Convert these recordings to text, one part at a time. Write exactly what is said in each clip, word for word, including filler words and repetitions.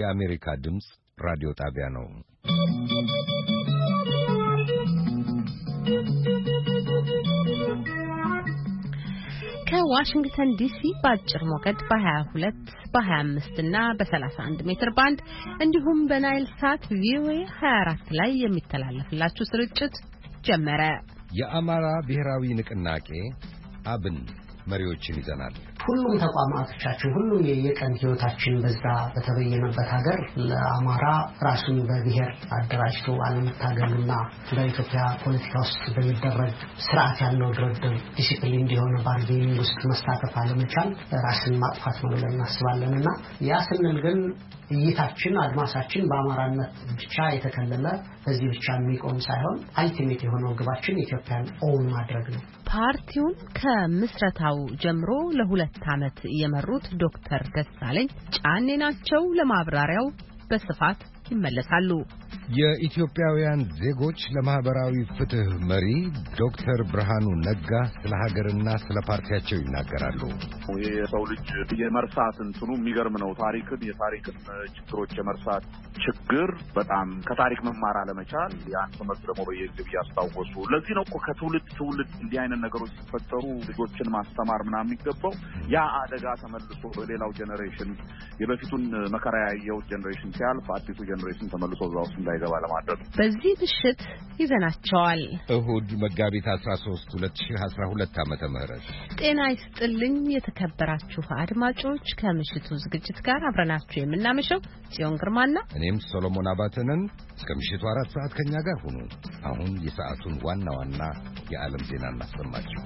የአሜሪካ ድምፅ ራዲዮ ጣቢያ ነው። ከዋሽንግተን ዲሲ በአጭር ሞገድ በ22 በ25 እና በ31 ሜትር ባንድ እንዲሁም በናይል ሳት ቪኦኤ ሃያ አራት ላይ የሚተላለፍላችሁ ስርጭት ጀመረ። የአማራ ብሔራዊ ንቅናቄ አብን መሪዎችን ይዘናል። ሁሉም ተቋማቶቻችን ሁሉም የየቀን ህይወታችን በዛ በተበየነበት ሀገር ለአማራ ራሱን በብሔር አደራጅቶ አለመታገልና በኢትዮጵያ ፖለቲካ ውስጥ በሚደረግ ስርዓት ያለው ድርድር ዲሲፕሊን እንዲሆን ባርጌኒንግ ውስጥ መሳተፍ አለመቻል ራስን ማጥፋት ነው ብለን እናስባለንና ያ ስንል ግን እይታችን አድማሳችን በአማራነት ብቻ የተከለለ በዚህ ብቻ የሚቆም ሳይሆን አልቲሜት የሆነው ግባችን ኢትዮጵያን ኦውን ማድረግ ነው። ፓርቲውን ከምስረታው ጀምሮ ለሁለት ዓመት የመሩት ዶክተር ደሳለኝ ጫኔ ናቸው። ለማብራሪያው በስፋት ይመለሳሉ። የኢትዮጵያውያን ዜጎች ለማህበራዊ ፍትህ መሪ ዶክተር ብርሃኑ ነጋ ስለ ሀገርና ስለ ፓርቲያቸው ይናገራሉ። የሰው ልጅ የመርሳት እንትኑ የሚገርም ነው። ታሪክን የታሪክን ችግሮች የመርሳት ችግር በጣም ከታሪክ መማር አለመቻል ያን ትምህርት ደግሞ በየጊዜው ያስታወሱ። ለዚህ ነው እኮ ከትውልድ ትውልድ እንዲህ አይነት ነገሮች ሲፈጠሩ ልጆችን ማስተማር ምናምን የሚገባው። ያ አደጋ ተመልሶ በሌላው ጀነሬሽን የበፊቱን መከራ ያየው ጀነሬሽን ሲያልፍ አዲሱ ጀነሬሽን ተመልሶ እዛው እንዳይገባ ለማድረግ በዚህ ምሽት ይዘናቸዋል። እሁድ መጋቢት አስራ ሶስት ሁለት ሺህ አስራ ሁለት ዓመተ ምህረት ጤና ይስጥልኝ የተከበራችሁ አድማጮች። ከምሽቱ ዝግጅት ጋር አብረናችሁ የምናመሸው ጽዮን ግርማና እኔም ሶሎሞን አባተነን። እስከ ምሽቱ አራት ሰዓት ከኛ ጋር ሁኑ። አሁን የሰዓቱን ዋና ዋና የዓለም ዜና እናሰማችሁ።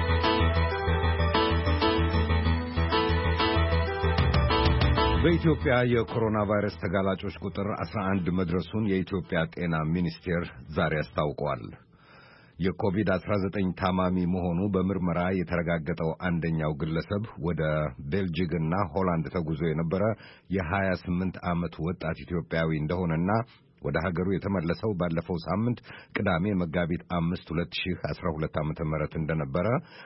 በኢትዮጵያ የኮሮና ቫይረስ ተጋላጮች ቁጥር አስራ አንድ መድረሱን የኢትዮጵያ ጤና ሚኒስቴር ዛሬ አስታውቋል። የኮቪድ አስራ ዘጠኝ ታማሚ መሆኑ በምርመራ የተረጋገጠው አንደኛው ግለሰብ ወደ ቤልጂክና ሆላንድ ተጉዞ የነበረ የሀያ ስምንት ዓመት ወጣት ኢትዮጵያዊ እንደሆነና ወደ ሀገሩ የተመለሰው ባለፈው ሳምንት ቅዳሜ መጋቢት አምስት ሁለት ሺህ አስራ ሁለት ዓመተ ምህረት እንደነበረ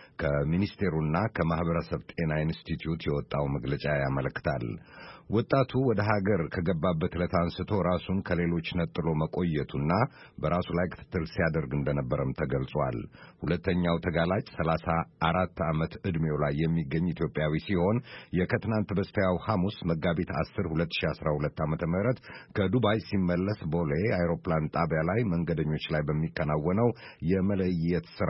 ከሚኒስቴሩና ከማህበረሰብ ጤና ኢንስቲትዩት የወጣው መግለጫ ያመለክታል። ወጣቱ ወደ ሀገር ከገባበት ዕለት አንስቶ ራሱን ከሌሎች ነጥሎ መቆየቱና በራሱ ላይ ክትትል ሲያደርግ እንደነበረም ተገልጿል። ሁለተኛው ተጋላጭ ሰላሳ አራት ዓመት ዕድሜው ላይ የሚገኝ ኢትዮጵያዊ ሲሆን የከትናንት በስቲያው ሐሙስ መጋቢት አስር ሁለት ሺህ አስራ ሁለት ዓመተ ምህረት ከዱባይ ሲመለስ ቦሌ አይሮፕላን ጣቢያ ላይ መንገደኞች ላይ በሚከናወነው የመለየት ሥራ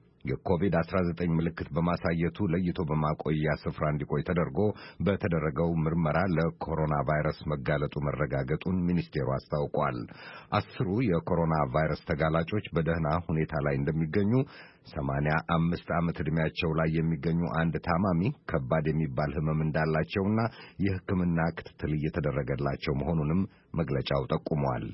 የኮቪድ አስራ ዘጠኝ ምልክት በማሳየቱ ለይቶ በማቆያ ስፍራ እንዲቆይ ተደርጎ በተደረገው ምርመራ ለኮሮና ቫይረስ መጋለጡ መረጋገጡን ሚኒስቴሩ አስታውቋል። አስሩ የኮሮና ቫይረስ ተጋላጮች በደህና ሁኔታ ላይ እንደሚገኙ፣ ሰማንያ አምስት ዓመት ዕድሜያቸው ላይ የሚገኙ አንድ ታማሚ ከባድ የሚባል ሕመም እንዳላቸውና የሕክምና ክትትል እየተደረገላቸው መሆኑንም መግለጫው ጠቁሟል።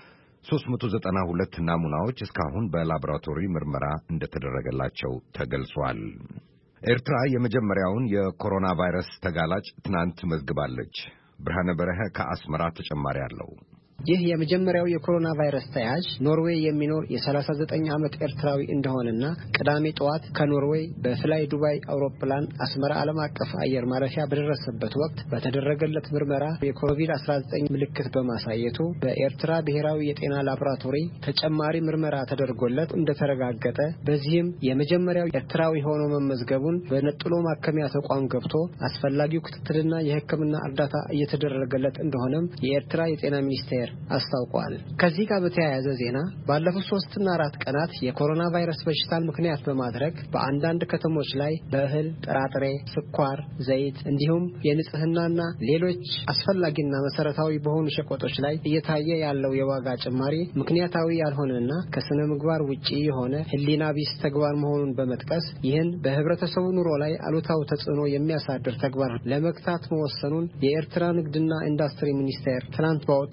ሦስት መቶ ዘጠና ሁለት ናሙናዎች እስካሁን በላቦራቶሪ ምርመራ እንደተደረገላቸው ተገልጿል። ኤርትራ የመጀመሪያውን የኮሮና ቫይረስ ተጋላጭ ትናንት መዝግባለች። ብርሃነ በረሀ ከአስመራ ተጨማሪ አለው። ይህ የመጀመሪያው የኮሮና ቫይረስ ተያዥ ኖርዌይ የሚኖር የሰላሳ ዘጠኝ ዓመት ኤርትራዊ እንደሆነና ቅዳሜ ጠዋት ከኖርዌይ በፍላይ ዱባይ አውሮፕላን አስመራ ዓለም አቀፍ አየር ማረፊያ በደረሰበት ወቅት በተደረገለት ምርመራ የኮቪድ አስራ ዘጠኝ ምልክት በማሳየቱ በኤርትራ ብሔራዊ የጤና ላቦራቶሪ ተጨማሪ ምርመራ ተደርጎለት እንደተረጋገጠ፣ በዚህም የመጀመሪያው ኤርትራዊ ሆኖ መመዝገቡን በነጥሎ ማከሚያ ተቋም ገብቶ አስፈላጊው ክትትልና የሕክምና እርዳታ እየተደረገለት እንደሆነም የኤርትራ የጤና ሚኒስቴር አስታውቋል። ከዚህ ጋር በተያያዘ ዜና ባለፉት ሶስት እና አራት ቀናት የኮሮና ቫይረስ በሽታን ምክንያት በማድረግ በአንዳንድ ከተሞች ላይ በእህል፣ ጥራጥሬ፣ ስኳር፣ ዘይት እንዲሁም የንጽህናና ሌሎች አስፈላጊና መሰረታዊ በሆኑ ሸቀጦች ላይ እየታየ ያለው የዋጋ ጭማሪ ምክንያታዊ ያልሆነና ከስነ ምግባር ውጪ የሆነ ሕሊና ቢስ ተግባር መሆኑን በመጥቀስ ይህን በህብረተሰቡ ኑሮ ላይ አሉታዊ ተጽዕኖ የሚያሳድር ተግባር ለመግታት መወሰኑን የኤርትራ ንግድና ኢንዱስትሪ ሚኒስቴር ትናንት ባወጣው መግለጫ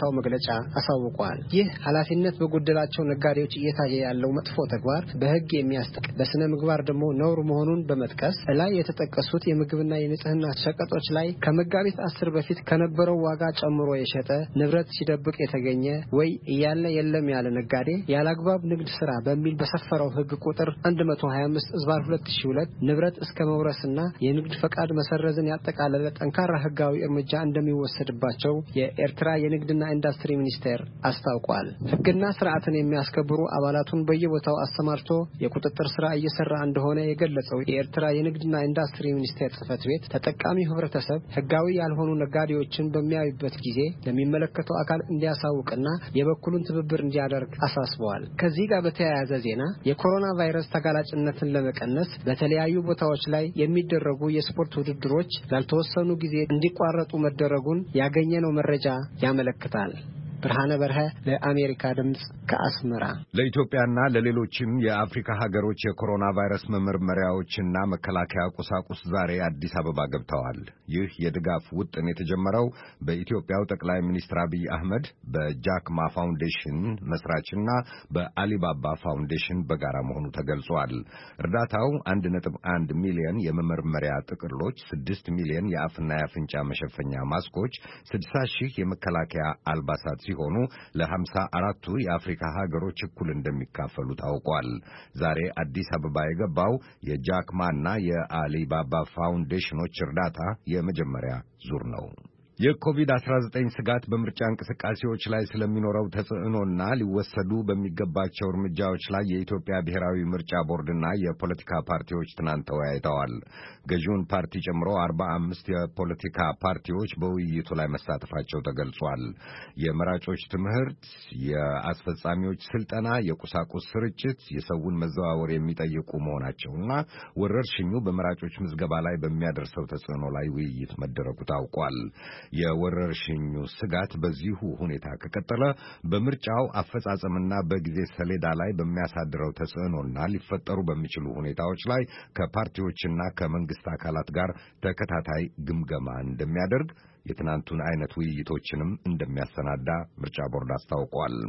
መግለጫ አሳውቋል። ይህ ኃላፊነት በጎደላቸው ነጋዴዎች እየታየ ያለው መጥፎ ተግባር በሕግ የሚያስጠይቅ በስነ ምግባር ደግሞ ነውር መሆኑን በመጥቀስ ላይ የተጠቀሱት የምግብና የንጽህና ሸቀጦች ላይ ከመጋቢት አስር በፊት ከነበረው ዋጋ ጨምሮ የሸጠ ንብረት ሲደብቅ የተገኘ ወይ እያለ የለም ያለ ነጋዴ ያላግባብ ንግድ ስራ በሚል በሰፈረው ሕግ ቁጥር አንድ መቶ ሀያ አምስት ዝባር ሁለት ሺህ ሁለት ንብረት እስከ መውረስና የንግድ ፈቃድ መሰረዝን ያጠቃለለ ጠንካራ ሕጋዊ እርምጃ እንደሚወሰድባቸው የኤርትራ የንግድና ኢንዱስትሪ ሚኒስቴር አስታውቋል። ሕግና ስርዓትን የሚያስከብሩ አባላቱን በየቦታው አሰማርቶ የቁጥጥር ስራ እየሰራ እንደሆነ የገለጸው የኤርትራ የንግድና ኢንዱስትሪ ሚኒስቴር ጽሕፈት ቤት ተጠቃሚ ህብረተሰብ ሕጋዊ ያልሆኑ ነጋዴዎችን በሚያዩበት ጊዜ ለሚመለከተው አካል እንዲያሳውቅና የበኩሉን ትብብር እንዲያደርግ አሳስበዋል። ከዚህ ጋር በተያያዘ ዜና የኮሮና ቫይረስ ተጋላጭነትን ለመቀነስ በተለያዩ ቦታዎች ላይ የሚደረጉ የስፖርት ውድድሮች ላልተወሰኑ ጊዜ እንዲቋረጡ መደረጉን ያገኘነው መረጃ ያመለክታል። ብርሃነ በርሀ ለአሜሪካ ድምጽ ከአስመራ። ለኢትዮጵያና ለሌሎችም የአፍሪካ ሀገሮች የኮሮና ቫይረስ መመርመሪያዎችና መከላከያ ቁሳቁስ ዛሬ አዲስ አበባ ገብተዋል። ይህ የድጋፍ ውጥን የተጀመረው በኢትዮጵያው ጠቅላይ ሚኒስትር አብይ አህመድ በጃክማ ፋውንዴሽን መስራችና በአሊባባ ፋውንዴሽን በጋራ መሆኑ ተገልጿል። እርዳታው አንድ ነጥብ አንድ ሚሊዮን የመመርመሪያ ጥቅሎች፣ ስድስት ሚሊዮን የአፍና የአፍንጫ መሸፈኛ ማስኮች፣ ስድሳ ሺህ የመከላከያ አልባሳት ሲሆኑ ለሀምሳ አራቱ የአፍሪካ ሀገሮች እኩል እንደሚካፈሉ ታውቋል። ዛሬ አዲስ አበባ የገባው የጃክማና የአሊባባ ፋውንዴሽኖች እርዳታ የመጀመሪያ ዙር ነው። የኮቪድ አስራ ዘጠኝ ስጋት በምርጫ እንቅስቃሴዎች ላይ ስለሚኖረው ተጽዕኖና ሊወሰዱ በሚገባቸው እርምጃዎች ላይ የኢትዮጵያ ብሔራዊ ምርጫ ቦርድና የፖለቲካ ፓርቲዎች ትናንት ተወያይተዋል። ገዢውን ፓርቲ ጨምሮ አርባ አምስት የፖለቲካ ፓርቲዎች በውይይቱ ላይ መሳተፋቸው ተገልጿል። የመራጮች ትምህርት፣ የአስፈጻሚዎች ስልጠና፣ የቁሳቁስ ስርጭት የሰውን መዘዋወር የሚጠይቁ መሆናቸውና ወረርሽኙ በመራጮች ምዝገባ ላይ በሚያደርሰው ተጽዕኖ ላይ ውይይት መደረጉ ታውቋል። የወረርሽኙ ስጋት በዚሁ ሁኔታ ከቀጠለ በምርጫው አፈጻጸምና በጊዜ ሰሌዳ ላይ በሚያሳድረው ተጽዕኖና ሊፈጠሩ በሚችሉ ሁኔታዎች ላይ ከፓርቲዎችና ከመንግስት አካላት ጋር ተከታታይ ግምገማ እንደሚያደርግ፣ የትናንቱን አይነት ውይይቶችንም እንደሚያሰናዳ ምርጫ ቦርድ አስታውቋል።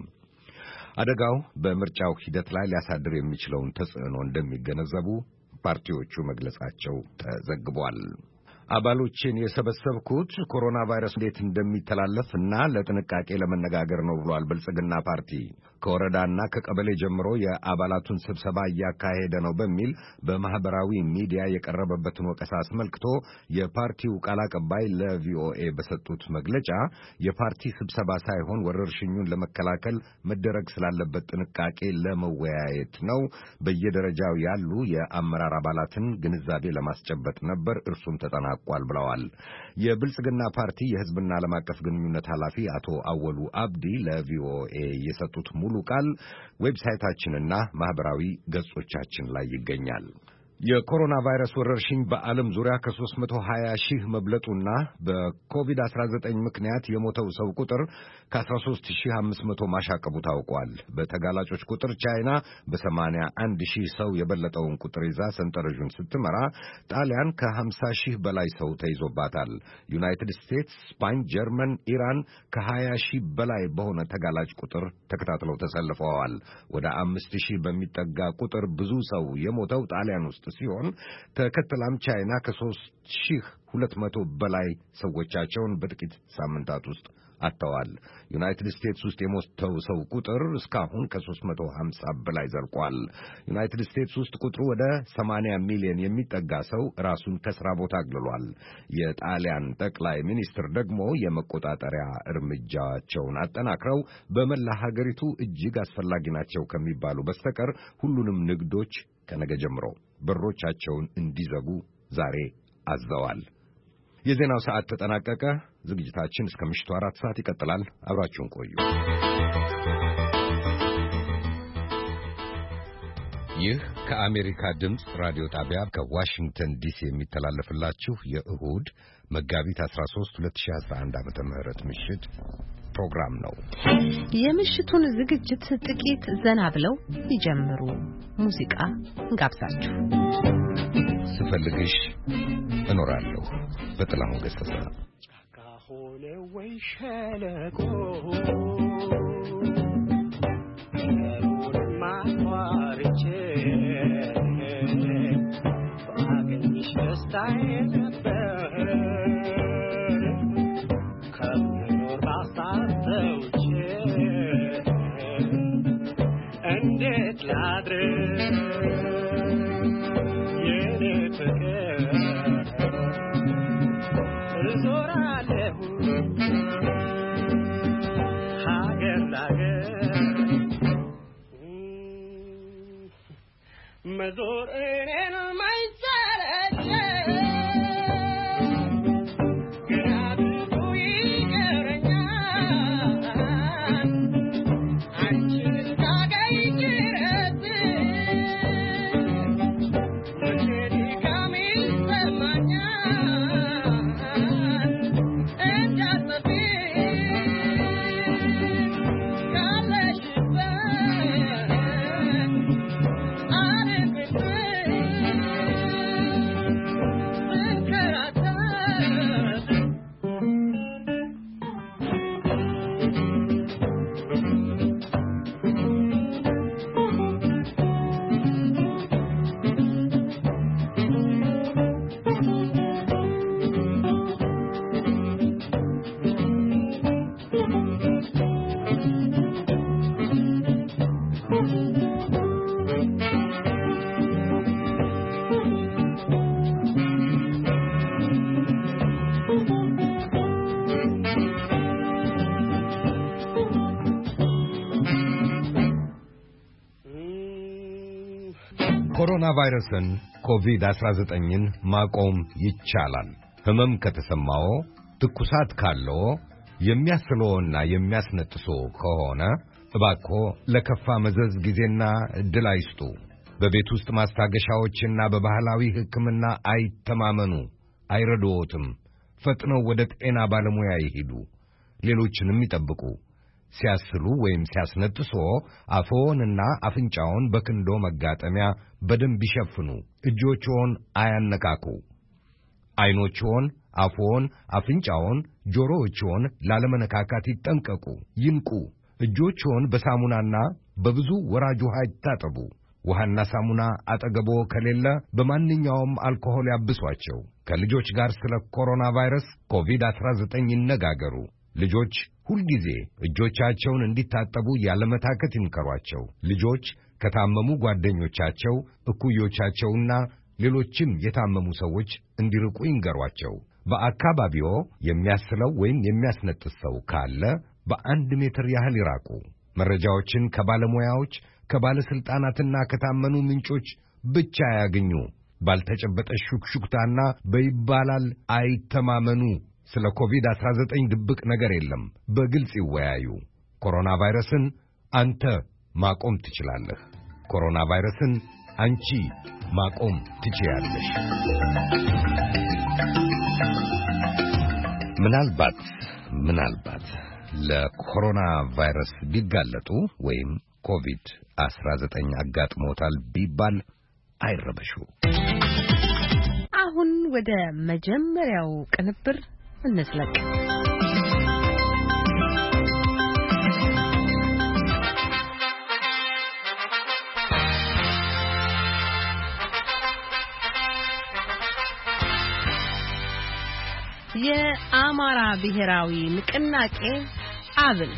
አደጋው በምርጫው ሂደት ላይ ሊያሳድር የሚችለውን ተጽዕኖ እንደሚገነዘቡ ፓርቲዎቹ መግለጻቸው ተዘግቧል። አባሎችን የሰበሰብኩት ኮሮና ቫይረስ እንዴት እንደሚተላለፍ እና ለጥንቃቄ ለመነጋገር ነው ብሏል ብልጽግና ፓርቲ። ከወረዳና ከቀበሌ ጀምሮ የአባላቱን ስብሰባ እያካሄደ ነው በሚል በማህበራዊ ሚዲያ የቀረበበትን ወቀሳ አስመልክቶ የፓርቲው ቃል አቀባይ ለቪኦኤ በሰጡት መግለጫ የፓርቲ ስብሰባ ሳይሆን ወረርሽኙን ለመከላከል መደረግ ስላለበት ጥንቃቄ ለመወያየት ነው። በየደረጃው ያሉ የአመራር አባላትን ግንዛቤ ለማስጨበጥ ነበር፣ እርሱም ተጠናቋል ብለዋል። የብልጽግና ፓርቲ የህዝብና ዓለም አቀፍ ግንኙነት ኃላፊ አቶ አወሉ አብዲ ለቪኦኤ የሰጡት ሙሉ ቃል ዌብሳይታችንና ማህበራዊ ገጾቻችን ላይ ይገኛል። የኮሮና ቫይረስ ወረርሽኝ በዓለም ዙሪያ ከሦስት መቶ ሀያ ሺህ መብለጡና በኮቪድ አስራ ዘጠኝ ምክንያት የሞተው ሰው ቁጥር ከአስራ ሦስት ሺህ አምስት መቶ ማሻቀቡ ታውቋል። በተጋላጮች ቁጥር ቻይና በሰማንያ አንድ ሺህ ሰው የበለጠውን ቁጥር ይዛ ሰንጠረዡን ስትመራ፣ ጣሊያን ከሀምሳ ሺህ በላይ ሰው ተይዞባታል። ዩናይትድ ስቴትስ፣ ስፓኝ፣ ጀርመን፣ ኢራን ከሀያ ሺህ በላይ በሆነ ተጋላጭ ቁጥር ተከታትለው ተሰልፈዋል። ወደ አምስት ሺህ በሚጠጋ ቁጥር ብዙ ሰው የሞተው ጣሊያን ውስጥ ሲሆን ተከትላም ቻይና ከሦስት ሺህ ሁለት መቶ በላይ ሰዎቻቸውን በጥቂት ሳምንታት ውስጥ አጥተዋል። ዩናይትድ ስቴትስ ውስጥ የሞተው ሰው ቁጥር እስካሁን ከሦስት መቶ ሀምሳ በላይ ዘልቋል። ዩናይትድ ስቴትስ ውስጥ ቁጥሩ ወደ ሰማንያ ሚሊዮን የሚጠጋ ሰው ራሱን ከስራ ቦታ አግልሏል። የጣሊያን ጠቅላይ ሚኒስትር ደግሞ የመቆጣጠሪያ እርምጃቸውን አጠናክረው በመላ ሀገሪቱ እጅግ አስፈላጊ ናቸው ከሚባሉ በስተቀር ሁሉንም ንግዶች ከነገ ጀምሮ በሮቻቸውን እንዲዘጉ ዛሬ አዘዋል። የዜናው ሰዓት ተጠናቀቀ። ዝግጅታችን እስከ ምሽቱ አራት ሰዓት ይቀጥላል። አብራችሁን ቆዩ። ይህ ከአሜሪካ ድምፅ ራዲዮ ጣቢያ ከዋሽንግተን ዲሲ የሚተላለፍላችሁ የእሁድ መጋቢት አስራ ሦስት ሁለት ሺህ አስራ አንድ ዓመተ ምህረት ምሽት ፕሮግራም ነው። የምሽቱን ዝግጅት ጥቂት ዘና ብለው ይጀምሩ። ሙዚቃ እንጋብዛችሁ። ስፈልግሽ እኖራለሁ በጥላሁን ገሰሰ። ሆነ ወይ ሸለቆ ማርቼ ባገኝሽ ደስታዬ ነበር ከምኖር ባሳተውቼ እንዴት ላድር የኔ ፍቅር እዞራለሁ ሀገር ላገር መዞር እኔን ማይሰለች ግራ ብዙ ይቀረኛል አንቺን እስካገኝ ድረስ ሁሌ ድካም ይሰማኛል እንዳትጠፊ ካለሽበት ኮሮና ቫይረስን ኮቪድ አስራ ዘጠኝን ማቆም ይቻላል። ህመም ከተሰማው፣ ትኩሳት ካለው፣ የሚያስለውና የሚያስነጥሶ ከሆነ እባክዎ ለከፋ መዘዝ ጊዜና እድል አይስጡ። በቤት ውስጥ ማስታገሻዎችና በባህላዊ ሕክምና አይተማመኑ፣ አይረዶትም። ፈጥነው ወደ ጤና ባለሙያ ይሂዱ። ሌሎችንም ይጠብቁ። ሲያስሉ ወይም ሲያስነጥሶ አፎንና አፍንጫውን በክንዶ መጋጠሚያ በደንብ ይሸፍኑ። እጆችዎን አያነካኩ። አይኖችዎን፣ አፎን፣ አፍንጫውን፣ ጆሮዎችዎን ላለመነካካት ይጠንቀቁ። ይንቁ። እጆችዎን በሳሙናና በብዙ ወራጅ ውሃ ይታጠቡ። ውሃና ሳሙና አጠገቦ ከሌለ በማንኛውም አልኮሆል ያብሷቸው። ከልጆች ጋር ስለ ኮሮና ቫይረስ ኮቪድ አስራ ዘጠኝ ይነጋገሩ። ልጆች ሁልጊዜ እጆቻቸውን እንዲታጠቡ ያለመታከት ይምከሯቸው። ልጆች ከታመሙ ጓደኞቻቸው፣ እኩዮቻቸውና ሌሎችም የታመሙ ሰዎች እንዲርቁ ይንገሯቸው። በአካባቢዎ የሚያስለው ወይም የሚያስነጥስ ሰው ካለ በአንድ ሜትር ያህል ይራቁ። መረጃዎችን ከባለሙያዎች ከባለስልጣናትና ከታመኑ ምንጮች ብቻ ያገኙ። ባልተጨበጠ ሹክሹክታና በይባላል አይተማመኑ። ስለ ኮቪድ አስራ ዘጠኝ ድብቅ ነገር የለም። በግልጽ ይወያዩ። ኮሮና ቫይረስን አንተ ማቆም ትችላለህ። ኮሮና ቫይረስን አንቺ ማቆም ትችያለሽ። ምናልባት ምናልባት ለኮሮና ቫይረስ ቢጋለጡ ወይም ኮቪድ አስራ ዘጠኝ አጋጥሞታል ቢባል አይረበሹ። አሁን ወደ መጀመሪያው ቅንብር እንዝለቅ። የአማራ ብሔራዊ ንቅናቄ አብን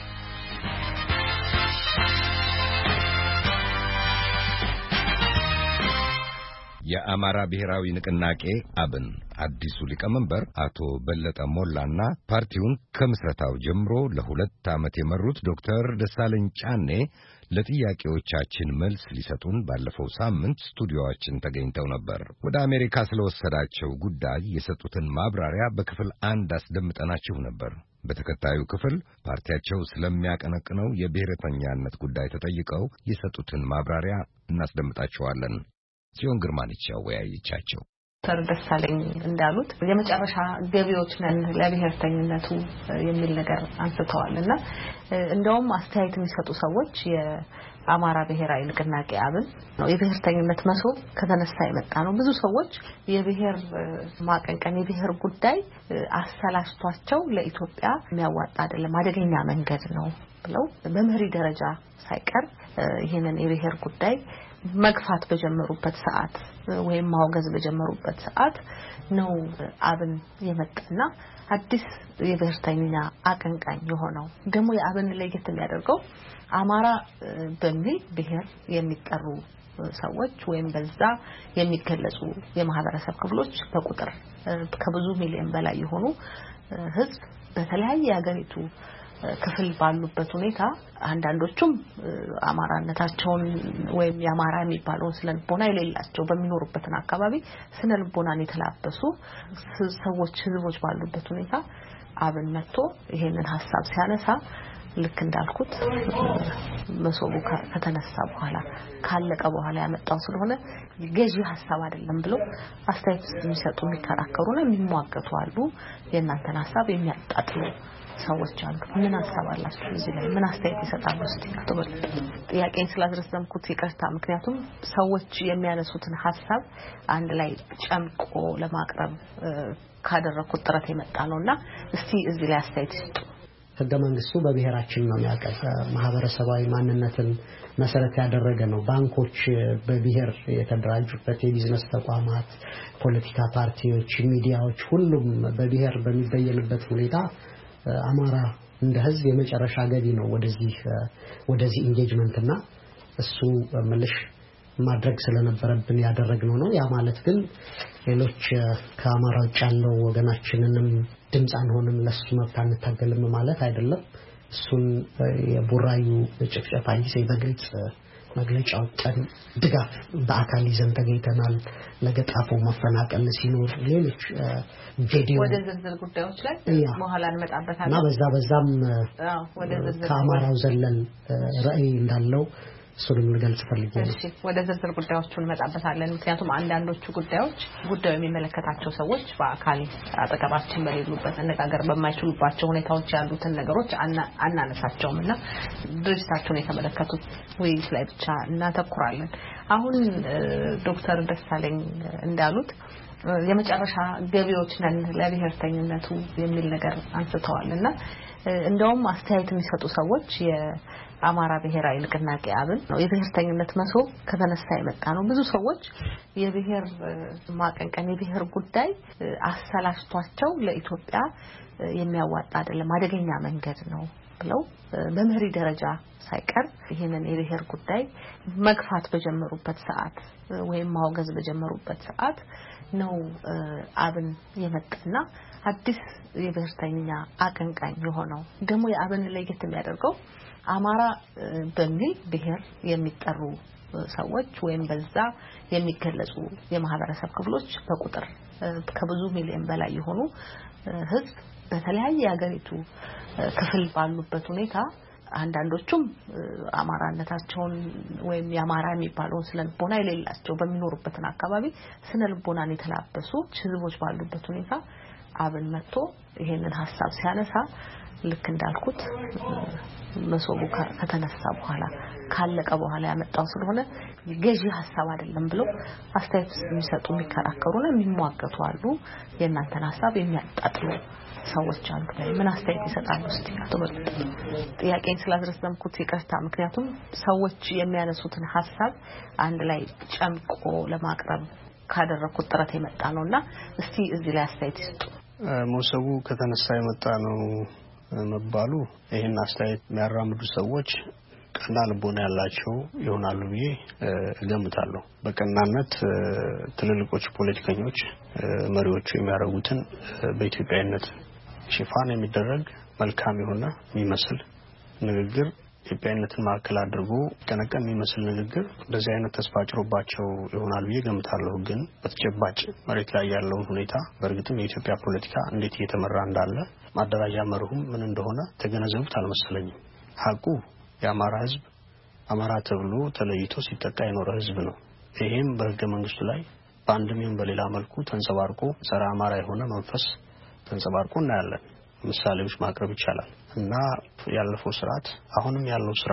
የአማራ ብሔራዊ ንቅናቄ አብን አዲሱ ሊቀመንበር አቶ በለጠ ሞላና ፓርቲውን ከምስረታው ጀምሮ ለሁለት ዓመት የመሩት ዶክተር ደሳለኝ ጫኔ ለጥያቄዎቻችን መልስ ሊሰጡን ባለፈው ሳምንት ስቱዲዮአችን ተገኝተው ነበር። ወደ አሜሪካ ስለወሰዳቸው ጉዳይ የሰጡትን ማብራሪያ በክፍል አንድ አስደምጠናችሁ ነበር። በተከታዩ ክፍል ፓርቲያቸው ስለሚያቀነቅነው የብሔረተኛነት ጉዳይ ተጠይቀው የሰጡትን ማብራሪያ እናስደምጣችኋለን። ሲዮን ግርማንቻ ወያይቻቸው ዶክተር ደሳለኝ እንዳሉት የመጨረሻ ገቢዎች ነን ለብሔርተኝነቱ የሚል ነገር አንስተዋልና እንደውም አስተያየት የሚሰጡ ሰዎች የአማራ ብሔራዊ ንቅናቄ አብን ነው የብሔርተኝነት መሶብ ከተነሳ የመጣ ነው። ብዙ ሰዎች የብሔር ማቀንቀን የብሔር ጉዳይ አሰላስቷቸው ለኢትዮጵያ የሚያዋጣ አይደለም አደገኛ መንገድ ነው ብለው በመሪ ደረጃ ሳይቀር ይሄንን የብሔር ጉዳይ መግፋት በጀመሩበት ሰዓት ወይም ማውገዝ በጀመሩበት ሰዓት ነው አብን የመጣና አዲስ የብሔርተኛ አቀንቃኝ የሆነው። ደግሞ የአብን ለየት የሚያደርገው አማራ በሚል ብሔር የሚጠሩ ሰዎች ወይም በዛ የሚገለጹ የማህበረሰብ ክፍሎች በቁጥር ከብዙ ሚሊዮን በላይ የሆኑ ህዝብ በተለያየ ሀገሪቱ ክፍል ባሉበት ሁኔታ አንዳንዶቹም አማራነታቸውን ወይም ያማራ የሚባለው ስለልቦና የሌላቸው በሚኖሩበት አካባቢ ስለልቦናን የተላበሱ ሰዎች ህዝቦች ባሉበት ሁኔታ አብን መጥቶ ይሄንን ሐሳብ ሲያነሳ ልክ እንዳልኩት መሶቡ ከተነሳ በኋላ ካለቀ በኋላ ያመጣው ስለሆነ ገዢ ሐሳብ አይደለም ብሎ አስተያየት የሚሰጡ የሚከራከሩና የሚሟገቱ አሉ። የእናንተን ሐሳብ የሚያጣጥሉ ሰዎች አሉ። ምን ሐሳብ አላችሁ እዚህ ላይ ምን አስተያየት ይሰጣሉ? እስቲ ተበል ጥያቄን ስላስረዘምኩት ይቅርታ። ምክንያቱም ሰዎች የሚያነሱትን ሐሳብ አንድ ላይ ጨምቆ ለማቅረብ ካደረኩት ጥረት የመጣ ነውና እስቲ እዚህ ላይ አስተያየት ይስጡ። ህገ መንግስቱ በብሔራችን ነው የሚያቀርብ ማህበረሰባዊ ማንነትን መሰረት ያደረገ ነው። ባንኮች በብሔር የተደራጁበት የቢዝነስ ተቋማት፣ ፖለቲካ ፓርቲዎች፣ ሚዲያዎች ሁሉም በብሔር በሚበየንበት ሁኔታ አማራ እንደ ህዝብ የመጨረሻ ገቢ ነው ወደዚህ ወደዚህ ኢንጌጅመንትና እሱ መልሽ ማድረግ ስለነበረብን ያደረግነው ነው። ያ ማለት ግን ሌሎች ከአማራ ውጭ ያለው ወገናችንንም ድምጽ አንሆንም ለሱ መብት አንታገልም ማለት አይደለም። እሱን የቡራዩ ጭፍጨፋ ጊዜ በግልጽ መግለጫው ጠን ድጋፍ በአካል ይዘን ተገኝተናል። ለገጣፎ መፈናቀል ሲኖር ሌሎች ቪዲዮ ወደ ዝርዝር ጉዳዮች ላይ በኋላ እንመጣበታለን እና በዛ በዛም ወደ ዝርዝር ከአማራው ዘለል ራዕይ እንዳለው ሱሉም ልገልጽ ፈልጌያለሁ። እሺ ወደ ዝርዝር ጉዳዮቹ እንመጣበታለን። ምክንያቱም አንዳንዶቹ ጉዳዮች ጉዳዩ የሚመለከታቸው ሰዎች በአካል አጠገባችን በሌሉበት አነጋገር በማይችሉባቸው ሁኔታዎች ያሉትን ነገሮች አናነሳቸውምና ድርጅታቸውን የተመለከቱ ውይይት ላይ ብቻ እናተኩራለን። አሁን ዶክተር ደሳለኝ እንዳሉት የመጨረሻ ገቢዎች ነን ለብሔርተኝነቱ የሚል ነገር አንስተዋልና እንደውም አስተያየት የሚሰጡ ሰዎች የአማራ ብሔራዊ ንቅናቄ አብን ነው የብሔርተኝነት መሶብ ከተነሳ የመጣ ነው። ብዙ ሰዎች የብሔር ማቀንቀን የብሔር ጉዳይ አሰላስቷቸው ለኢትዮጵያ የሚያዋጣ አይደለም አደገኛ መንገድ ነው ብለው በመሪ ደረጃ ሳይቀር ይሄንን የብሔር ጉዳይ መግፋት በጀመሩበት ሰዓት ወይም ማውገዝ በጀመሩበት ሰዓት ነው አብን የመጣና አዲስ የብሔርተኛ አቀንቃኝ የሆነው። ደግሞ የአብን ለየት የሚያደርገው አማራ በሚል ብሔር የሚጠሩ ሰዎች ወይም በዛ የሚገለጹ የማህበረሰብ ክፍሎች በቁጥር ከብዙ ሚሊዮን በላይ የሆኑ ህዝብ በተለያየ ሀገሪቱ ክፍል ባሉበት ሁኔታ አንዳንዶቹም አማራነታቸውን ወይም ያማራ የሚባለው ስለልቦና የሌላቸው በሚኖሩበት አካባቢ ስለልቦናን የተላበሱ ህዝቦች ባሉበት ሁኔታ አብን መጥቶ ይሄንን ሐሳብ ሲያነሳ ልክ እንዳልኩት መሶቡ ከተነሳ በኋላ ካለቀ በኋላ ያመጣው ስለሆነ ገዢ ሐሳብ አይደለም ብለው አስተያየት የሚሰጡ የሚከራከሩና የሚሟገቱ አሉ። የእናንተን ሐሳብ የሚያጣጥሉ ሰዎች አሉ። ምን አስተያየት ይሰጣሉ? እስቲ ተበል ጥያቄን ስላስረዘምኩት ይቅርታ። ምክንያቱም ሰዎች የሚያነሱትን ሐሳብ አንድ ላይ ጨምቆ ለማቅረብ ካደረኩት ጥረት የመጣ ነውና እስቲ እዚህ ላይ አስተያየት ይስጡ። መሶቡ ከተነሳ የመጣ ነው መባሉ ይሄን አስተያየት የሚያራምዱ ሰዎች ቀና ልቦና ያላቸው ይሆናሉ ብዬ እገምታለሁ። በቀናነት ትልልቆች ፖለቲከኞች መሪዎቹ የሚያደርጉትን በኢትዮጵያዊነት ሽፋን የሚደረግ መልካም የሆነ የሚመስል ንግግር ኢትዮጵያዊነትን ማዕከል አድርጎ ቀነቀን የሚመስል ንግግር እንደዚህ አይነት ተስፋ ጭሮባቸው ይሆናል ብዬ እገምታለሁ። ግን በተጨባጭ መሬት ላይ ያለው ሁኔታ በእርግጥም የኢትዮጵያ ፖለቲካ እንዴት እየተመራ እንዳለ ማደራጃ መርሁም ምን እንደሆነ ተገነዘቡት አልመሰለኝም። ሐቁ የአማራ ህዝብ አማራ ተብሎ ተለይቶ ሲጠቃ የኖረ ህዝብ ነው። ይሄም በህገ መንግስቱ ላይ በአንድም ይሁን በሌላ መልኩ ተንጸባርቆ ጸረ አማራ የሆነ መንፈስ ተንጸባርቆ እናያለን። ምሳሌዎች ማቅረብ ይቻላል እና ያለፈው ስርዓት አሁንም ያለው ስርዓት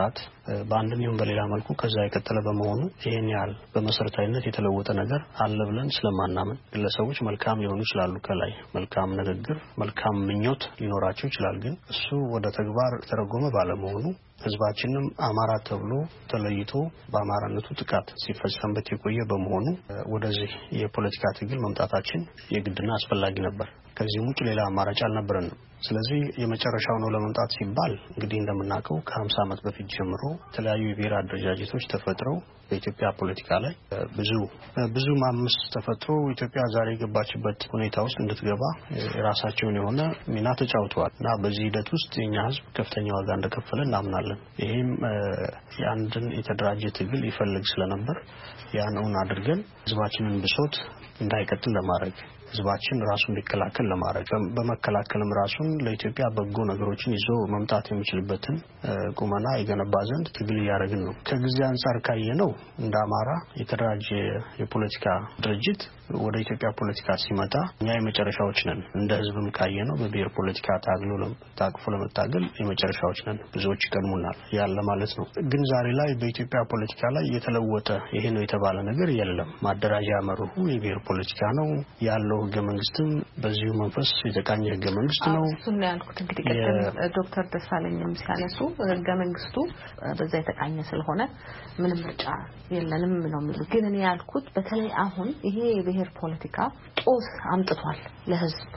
በአንድም ይሁን በሌላ መልኩ ከዛ የቀጠለ በመሆኑ ይሄን ያህል በመሰረታዊነት የተለወጠ ነገር አለ ብለን ስለማናምን ግለሰቦች መልካም ሊሆኑ ይችላሉ፣ ከላይ መልካም ንግግር መልካም ምኞት ሊኖራቸው ይችላል። ግን እሱ ወደ ተግባር ተረጎመ ባለመሆኑ ህዝባችንም አማራ ተብሎ ተለይቶ በአማራነቱ ጥቃት ሲፈጸምበት የቆየ በመሆኑ ወደዚህ የፖለቲካ ትግል መምጣታችን የግድና አስፈላጊ ነበር። ከዚህ ውጭ ሌላ አማራጭ አልነበረንም። ስለዚህ የመጨረሻው ነው ለመምጣት ሲባል እንግዲህ እንደምናውቀው ከ50 ዓመት በፊት ጀምሮ የተለያዩ የብሔር አደረጃጀቶች ተፈጥረው በኢትዮጵያ ፖለቲካ ላይ ብዙ ብዙ ማምስ ተፈጥሮ ኢትዮጵያ ዛሬ የገባችበት ሁኔታ ውስጥ እንድትገባ የራሳቸውን የሆነ ሚና ተጫውተዋል እና በዚህ ሂደት ውስጥ የኛ ህዝብ ከፍተኛ ዋጋ እንደከፈለ እናምናለን። ይሄም የአንድን የተደራጀ ትግል ይፈልግ ስለነበር ያን እውን አድርገን ህዝባችንን ብሶት እንዳይቀጥል ለማድረግ ህዝባችን ራሱን ሊከላከል ለማድረግ በመከላከልም ራሱን ለኢትዮጵያ በጎ ነገሮችን ይዞ መምጣት የሚችልበትን ቁመና ይገነባ ዘንድ ትግል ያደረግን ነው። ከጊዜ አንፃር ካየነው እንደ አማራ የተደራጀ የፖለቲካ ድርጅት ወደ ኢትዮጵያ ፖለቲካ ሲመጣ እኛ የመጨረሻዎች ነን። እንደ ህዝብም ካየነው በብሔር ፖለቲካ ታግሎ ታቅፎ ለመታገል የመጨረሻዎች ነን። ብዙዎች ይቀድሙናል ያለ ማለት ነው። ግን ዛሬ ላይ በኢትዮጵያ ፖለቲካ ላይ የተለወጠ ይሄ ነው የተባለ ነገር የለም። ማደራጃ መርሁ የብሔር ፖለቲካ ነው ያለው። ህገ መንግስትም በዚሁ መንፈስ የተቃኘ ህገ መንግስት ነው። እሱን ያልኩት እንግዲህ ቀደም ዶክተር ደሳለኝም ሲያነሱ ህገ መንግስቱ በዛ የተቃኘ ስለሆነ ምንም ምርጫ የለንም ነው የሚሉት። ግን እኔ ያልኩት በተለይ አሁን ይሄ የብሔር ፖለቲካ ጦስ አምጥቷል ለህዝብ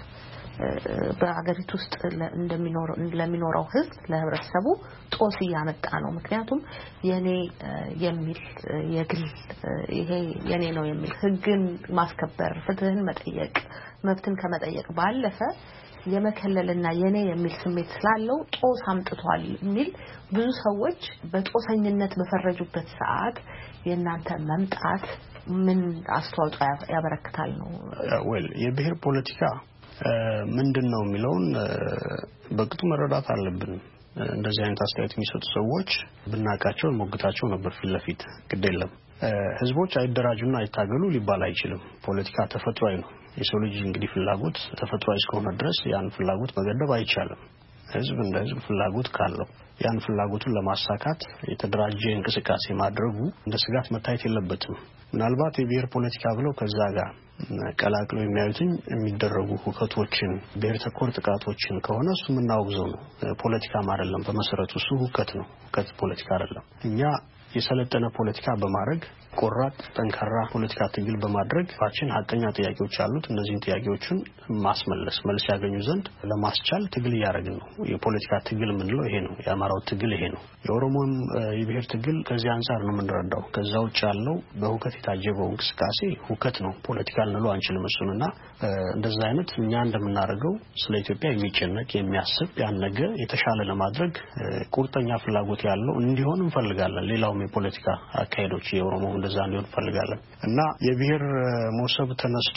በአገሪቱ ውስጥ እንደሚኖር ለሚኖረው ህዝብ ለህብረተሰቡ ጦስ ያመጣ ነው። ምክንያቱም የኔ የሚል የግል ይሄ የኔ ነው የሚል ህግን ማስከበር ፍትህን መጠየቅ መብትን ከመጠየቅ ባለፈ የመከለልና የኔ የሚል ስሜት ስላለው ጦስ አምጥቷል የሚል ብዙ ሰዎች በጦሰኝነት በፈረጁበት ሰዓት የእናንተ መምጣት ምን አስተዋጽኦ ያበረክታል ነው? ወል የብሔር ፖለቲካ ምንድነው የሚለውን በቅጡ መረዳት አለብን። እንደዚህ አይነት አስተያየት የሚሰጡ ሰዎች ብናቃቸው ሞግታቸው ነበር ፊት ለፊት ግድ የለም። ህዝቦች አይደራጁና አይታገሉ ሊባል አይችልም። ፖለቲካ ተፈጥሯዊ ነው። የሰው ልጅ እንግዲህ ፍላጎት ተፈጥሯዊ እስከሆነ ድረስ ያን ፍላጎት መገደብ አይቻልም። ህዝብ እንደ ህዝብ ፍላጎት ካለው ያን ፍላጎቱን ለማሳካት የተደራጀ እንቅስቃሴ ማድረጉ እንደ ስጋት መታየት የለበትም። ምናልባት የብሔር ፖለቲካ ብለው ከዛ ጋር ቀላቅለው የሚያዩትኝ የሚደረጉ ሁከቶችን ብሔር ተኮር ጥቃቶችን ከሆነ እሱ ምናውግዘው ነው። ፖለቲካ አይደለም በመሰረቱ እሱ ሁከት ነው። ሁከት ፖለቲካ አይደለም። እኛ የሰለጠነ ፖለቲካ በማድረግ ቆራጥ ጠንካራ ፖለቲካ ትግል በማድረግ ፋችን ሀቀኛ ጥያቄዎች አሉት። እነዚህን ጥያቄዎችን ማስመለስ መልስ ያገኙ ዘንድ ለማስቻል ትግል ያደረግን ነው። የፖለቲካ ትግል ምንለው ይሄ ነው። የአማራው ትግል ይሄ ነው። የኦሮሞም የብሔር ትግል ከዚህ አንፃር ነው የምንረዳው። ከዛው ጫለው በሁከት የታጀበው እንቅስቃሴ ሁከት ነው። ፖለቲካ ልንለው አንችልም እሱንና እንደዛ አይነት እኛ እንደምናደርገው ስለ ኢትዮጵያ የሚጨነቅ የሚያስብ ያን ነገር የተሻለ ለማድረግ ቁርጠኛ ፍላጎት ያለው እንዲሆን እንፈልጋለን። ሌላው የፖለቲካ አካሄዶች የኦሮሞ እንደዛ እንዲሆን እንፈልጋለን እና የብሔር ሞሰብ ተነስቶ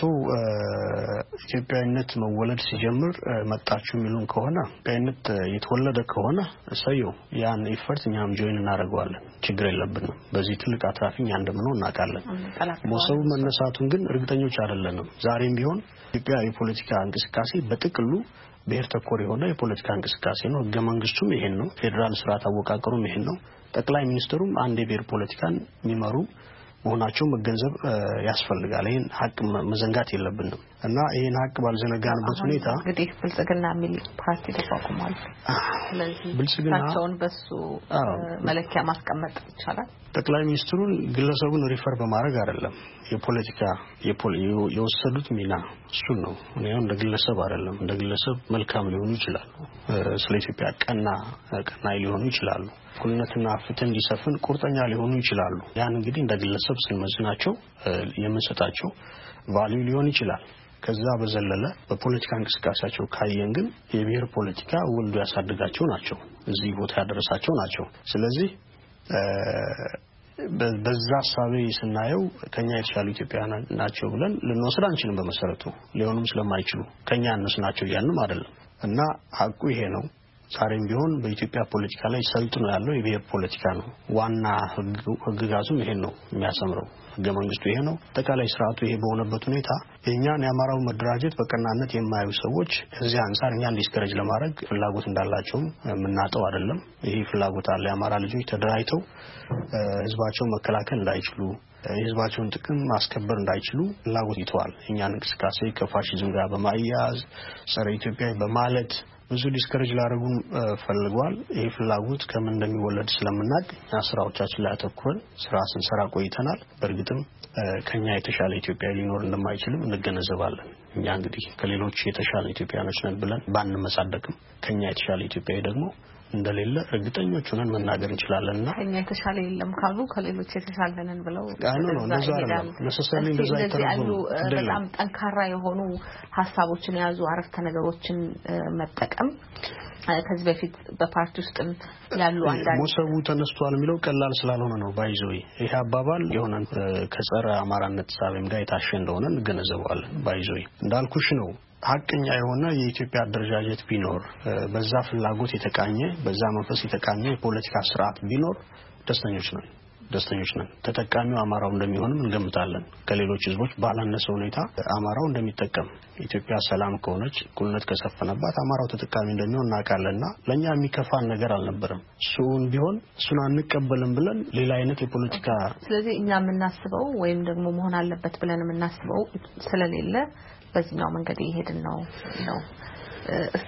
ኢትዮጵያዊነት መወለድ ሲጀምር መጣችሁ የሚሉን ከሆነ ኢትዮጵያዊነት የተወለደ ከሆነ እሰየው ያን ኢፈርት እኛም ጆይን እናደርገዋለን። ችግር የለብንም። በዚህ ትልቅ አትራፊኛ እንደምንሆን እናውቃለን። ሞሰቡ መነሳቱን ግን እርግጠኞች አይደለንም። ዛሬም ቢሆን ኢትዮጵያ የፖለቲካ እንቅስቃሴ በጥቅሉ ብሔር ተኮር የሆነ የፖለቲካ እንቅስቃሴ ነው። ህገ መንግስቱም ይሄን ነው። ፌደራል ስርዓት አወቃቀሩም ይሄን ነው። ጠቅላይ ሚኒስትሩም አንድ የብሔር ፖለቲካን የሚመሩ መሆናቸው መገንዘብ ያስፈልጋል። ይሄን ሀቅ መዘንጋት የለብንም እና ይሄን ሀቅ ባልዘነጋንበት ሁኔታ እንግዲህ ብልጽግና የሚል ፓርቲ ተቋቁሟል። ስለዚህ ብልጽግናውን በሱ መለኪያ ማስቀመጥ ይቻላል። ጠቅላይ ሚኒስትሩን ግለሰቡን ሪፈር በማድረግ አይደለም የፖለቲካ የወሰዱት ሚና እሱ ነው። እኔው እንደ ግለሰብ አይደለም እንደ ግለሰብ መልካም ሊሆኑ ይችላሉ። ስለ ኢትዮጵያ ቀና ቀና ሊሆኑ ይችላሉ። ኩልነትና ፍትህ እንዲሰፍን ቁርጠኛ ሊሆኑ ይችላሉ። ያን እንግዲህ እንደ ግለሰብ ስንመዝናቸው የምንሰጣቸው ቫልዩ ሊሆን ይችላል። ከዛ በዘለለ በፖለቲካ እንቅስቃሴያቸው ካየን ግን የብሔር ፖለቲካ ወልዶ ያሳድጋቸው ናቸው። እዚህ ቦታ ያደረሳቸው ናቸው። ስለዚህ በዛ ሐሳቤ ስናየው ከኛ የተሻሉ ኢትዮጵያውያን ናቸው ብለን ልንወስድ አንችልም። በመሰረቱ ሊሆኑም ስለማይችሉ ከኛ እነሱ ናቸው ያንንም አይደለም እና ሀቁ ይሄ ነው። ዛሬም ቢሆን በኢትዮጵያ ፖለቲካ ላይ ሰልጥኖ ያለው የብሔር ፖለቲካ ነው። ዋና ህግጋቱም ይሄን ነው የሚያሰምረው። ህገ መንግስቱ ይሄ ነው። አጠቃላይ ስርዓቱ ይሄ በሆነበት ሁኔታ የኛን የአማራው መደራጀት በቀናነት የማያዩ ሰዎች እዚህ አንፃር እኛን ዲስከሬጅ ለማድረግ ፍላጎት እንዳላቸው የምናጠው አይደለም። ይሄ ፍላጎት አለ። የአማራ ልጆች ተደራጅተው ህዝባቸውን መከላከል እንዳይችሉ የህዝባቸውን ጥቅም ማስከበር እንዳይችሉ ፍላጎት ይተዋል። እኛን እንቅስቃሴ ከፋሺዝም ጋር በማያያዝ ጸረ ኢትዮጵያ በማለት ብዙ ዲስከሬጅ ላደርጉን ፈልጓል። ይሄ ፍላጎት ከምን እንደሚወለድ ስለምናውቅ እኛ ስራዎቻችን ላይ አተኩረን ስራ ስንሰራ ቆይተናል። በእርግጥም ከኛ የተሻለ ኢትዮጵያ ሊኖር እንደማይችልም እንገነዘባለን። እኛ እንግዲህ ከሌሎች የተሻለ ኢትዮጵያኖች ነን ብለን ባንመጻደቅም ከኛ የተሻለ ኢትዮጵያዊ ደግሞ እንደሌለ እርግጠኞች ሆነን መናገር እንችላለንና ከኛ የተሻለ የለም ካሉ ከሌሎች የተሻለ ነን ብለው አይ ነው እንደዛ አይደለም necessarily እንደዛ አይተረጉም። በጣም ጠንካራ የሆኑ ሐሳቦችን የያዙ አረፍተ ነገሮችን መጠቀም ከዚህ በፊት በፓርቲ ውስጥ ያሉ አንዳንድ ሞሰቡ ተነስቷል የሚለው ቀላል ስላልሆነ ነው ባይዞይ ይሄ አባባል የሆነ ከጸረ አማራነት ሳበም ጋር የታሸ እንደሆነ እንገነዘባለን። ባይዞይ እንዳልኩሽ ነው ሀቀኛ የሆነ የኢትዮጵያ አደረጃጀት ቢኖር በዛ ፍላጎት የተቃኘ በዛ መንፈስ የተቃኘ የፖለቲካ ስርዓት ቢኖር ደስተኞች ነን ደስተኞች ነን። ተጠቃሚው አማራው እንደሚሆንም እንገምታለን። ከሌሎች ህዝቦች ባላነሰ ሁኔታ አማራው እንደሚጠቀም ኢትዮጵያ ሰላም ከሆነች እኩልነት ከሰፈነባት አማራው ተጠቃሚ እንደሚሆን እናውቃለንና ለኛ የሚከፋን ነገር አልነበረም። እሱን ቢሆን እሱን አንቀበልም ብለን ሌላ አይነት የፖለቲካ ስለዚህ እኛ የምናስበው ወይም ደግሞ መሆን አለበት ብለን የምናስበው ስለሌለ በዚህኛው መንገድ ይሄድን ነው ነው እስቲ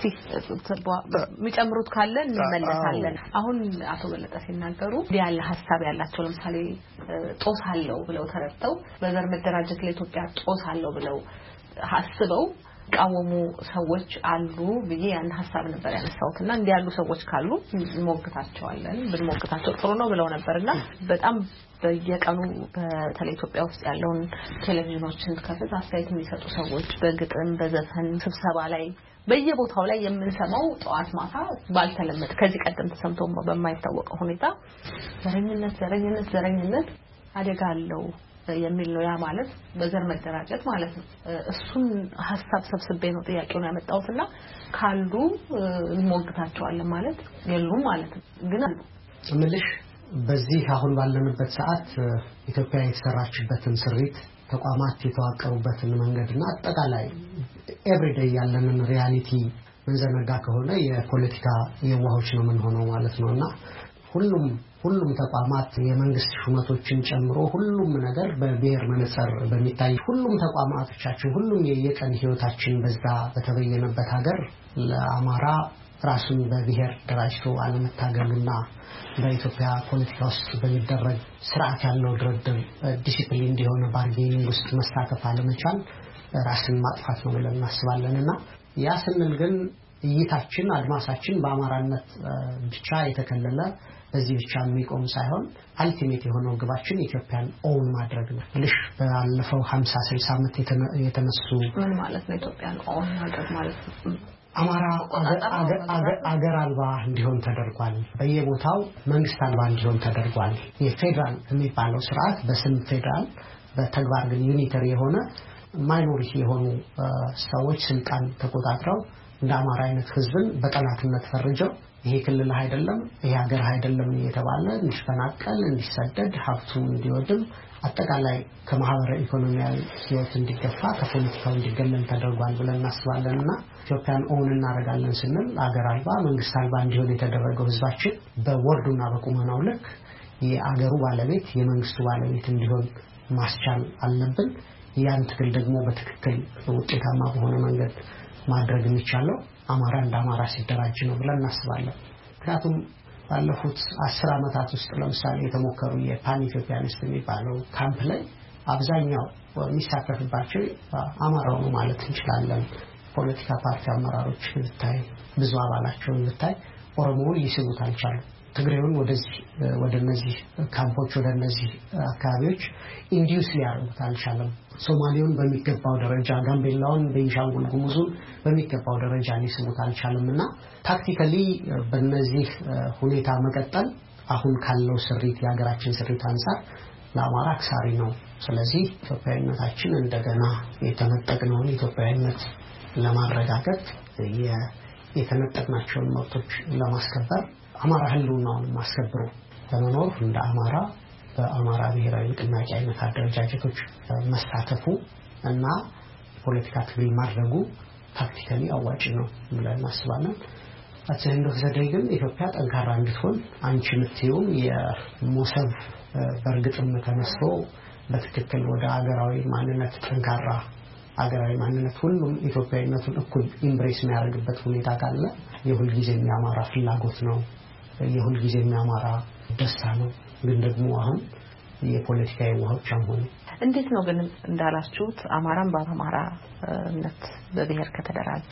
የሚጨምሩት ካለ እንመለሳለን። አሁን አቶ በለጠ ሲናገሩ ያለ ሐሳብ ያላቸው ለምሳሌ ጦስ አለው ብለው ተረድተው በዘር መደራጀት ለኢትዮጵያ ጦስ አለው ብለው ሐስበው ቃወሙ ሰዎች አሉ ብዬ ያን ሐሳብ ነበር ያነሳውትና እንዲህ ያሉ ሰዎች ካሉ እንሞግታቸዋለን ብንሞግታቸው ጥሩ ነው ብለው ነበርና በጣም በየቀኑ በተለይ ኢትዮጵያ ውስጥ ያለውን ቴሌቪዥኖችን ከፍታ አስተያየት የሚሰጡ ሰዎች በግጥም በዘፈን ስብሰባ ላይ በየቦታው ላይ የምንሰማው ጧት ማታ ባልተለመደ ከዚህ ቀደም ተሰምቶ በማይታወቀው ሁኔታ ዘረኝነት ዘረኝነት ዘረኝነት አደጋ አለው የሚል ነው። ያ ማለት በዘር መደራጀት ማለት ነው። እሱን ሐሳብ ሰብስቤ ነው ጥያቄውን ያመጣሁትና ካሉ እንሞግታቸዋለን ማለት የሉም ማለት ነው። ግን ምልሽ በዚህ አሁን ባለንበት ሰዓት ኢትዮጵያ የተሰራችበትን ስሪት ተቋማት የተዋቀሩበትን መንገድና አጠቃላይ ኤቭሪዴይ ያለንን ሪያሊቲ መንዘነጋ ከሆነ የፖለቲካ የዋሆች ነው ምን ሆነው ማለት ነውና ሁሉም ሁሉም ተቋማት የመንግስት ሹመቶችን ጨምሮ ሁሉም ነገር በብሔር መነጽር በሚታይ ሁሉም ተቋማቶቻችን ሁሉም የየቀን ህይወታችን በዛ በተበየነበት ሀገር ለአማራ ራሱን በብሔር ደራጅቶ አለመታገሉና በኢትዮጵያ ፖለቲካ ውስጥ በሚደረግ ስርዓት ያለው ድርድር ዲሲፕሊን እንዲሆን ባርጌኒንግ ውስጥ መሳተፍ አለመቻል ራስን ማጥፋት ነው ብለን እናስባለንና ያ ስንል ግን እይታችን አድማሳችን በአማራነት ብቻ የተከለለ በዚህ ብቻ የሚቆም ሳይሆን አልቲሜት የሆነው ግባችን ኢትዮጵያን ኦውን ማድረግ ነው። ልሽ ባለፈው ሃምሳ ስልሳ ዓመት የተነሱ ምን ማለት ነው ኢትዮጵያን ኦውን ማድረግ ማለት ነው? አማራ አገር አልባ እንዲሆን ተደርጓል። በየቦታው መንግስት አልባ እንዲሆን ተደርጓል። የፌደራል የሚባለው ስርዓት በስም ፌደራል በተግባር ግን ዩኒተሪ የሆነ ማይኖሪቲ የሆኑ ሰዎች ስልጣን ተቆጣጥረው እንደ አማራ አይነት ህዝብን በጠላትነት ፈርጀው ይሄ ክልል አይደለም ይሄ ሀገር አይደለም እየተባለ እንዲፈናቀል እንዲሰደድ ሀብቱ እንዲወድም አጠቃላይ ከማህበራዊ ኢኮኖሚያዊ ህይወት እንዲገፋ ከፖለቲካው እንዲገለል ተደርጓል ብለን እናስባለንና ኢትዮጵያን ኦውን እናደርጋለን ስንል አገር አልባ መንግስት አልባ እንዲሆን የተደረገው ህዝባችን በወርዱና በቁመናው ልክ የአገሩ ባለቤት የመንግስቱ ባለቤት እንዲሆን ማስቻል አለብን። ያን ትግል ደግሞ በትክክል ውጤታማ በሆነ መንገድ ማድረግ የሚቻለው አማራ እንደ አማራ ሲደራጅ ነው ብለን እናስባለን። ምክንያቱም ባለፉት አስር ዓመታት ውስጥ ለምሳሌ የተሞከሩ የፓን ኢትዮጵያኒስት የሚባለው ካምፕ ላይ አብዛኛው የሚሳተፍባቸው አማራው ነው ማለት እንችላለን። ፖለቲካ ፓርቲ አመራሮች ብታይ ብዙ አባላቸውን ብታይ ኦሮሞውን ሊስቡት አልቻሉም። ትግሬውን ወደዚህ ወደነዚህ ካምፖች ወደነዚህ አካባቢዎች ኢንዲዩስ ሊያደርጉት አልቻለም። ሶማሌውን በሚገባው ደረጃ ጋምቤላውን ቤንሻንጉል ጉሙዙን በሚገባው ደረጃ ሊስቡት አልቻለምና ታክቲካሊ በእነዚህ ሁኔታ መቀጠል አሁን ካለው ስሪት የሀገራችን ስሪት አንፃር ለአማራ አክሳሪ ነው። ስለዚህ ኢትዮጵያዊነታችን እንደገና የተመጠቅነውን ኢትዮጵያዊነት ለማረጋገጥ የተነጠቅናቸውን መብቶች ለማስከበር አማራ ህልውናውን ማስከበሩ ለመኖር እንደ አማራ በአማራ ብሔራዊ ንቅናቄ አይነት አደረጃጀቶች መሳተፉ እና ፖለቲካ ትግል ማድረጉ ታክቲካሊ አዋጭ ነው ብለን እናስባለን። አትሰንዶ ዘደይግን ኢትዮጵያ ጠንካራ እንድትሆን አንቺ ምትዩ የሞሰብ በርግጥም ተነስቶ በትክክል ወደ አገራዊ ማንነት ጠንካራ አገራዊ ማንነት ሁሉም ኢትዮጵያዊነቱን እኩል ኢምብሬስ የሚያደርግበት ሁኔታ ካለ የሁል ጊዜ የሚያማራ ፍላጎት ነው፣ የሁል ጊዜ የሚያማራ ደስታ ነው። ግን ደግሞ አሁን የፖለቲካ የዋሆች አሁን እንዴት ነው ግን እንዳላችሁት አማራን በአማራነት በብሔር ከተደራጀ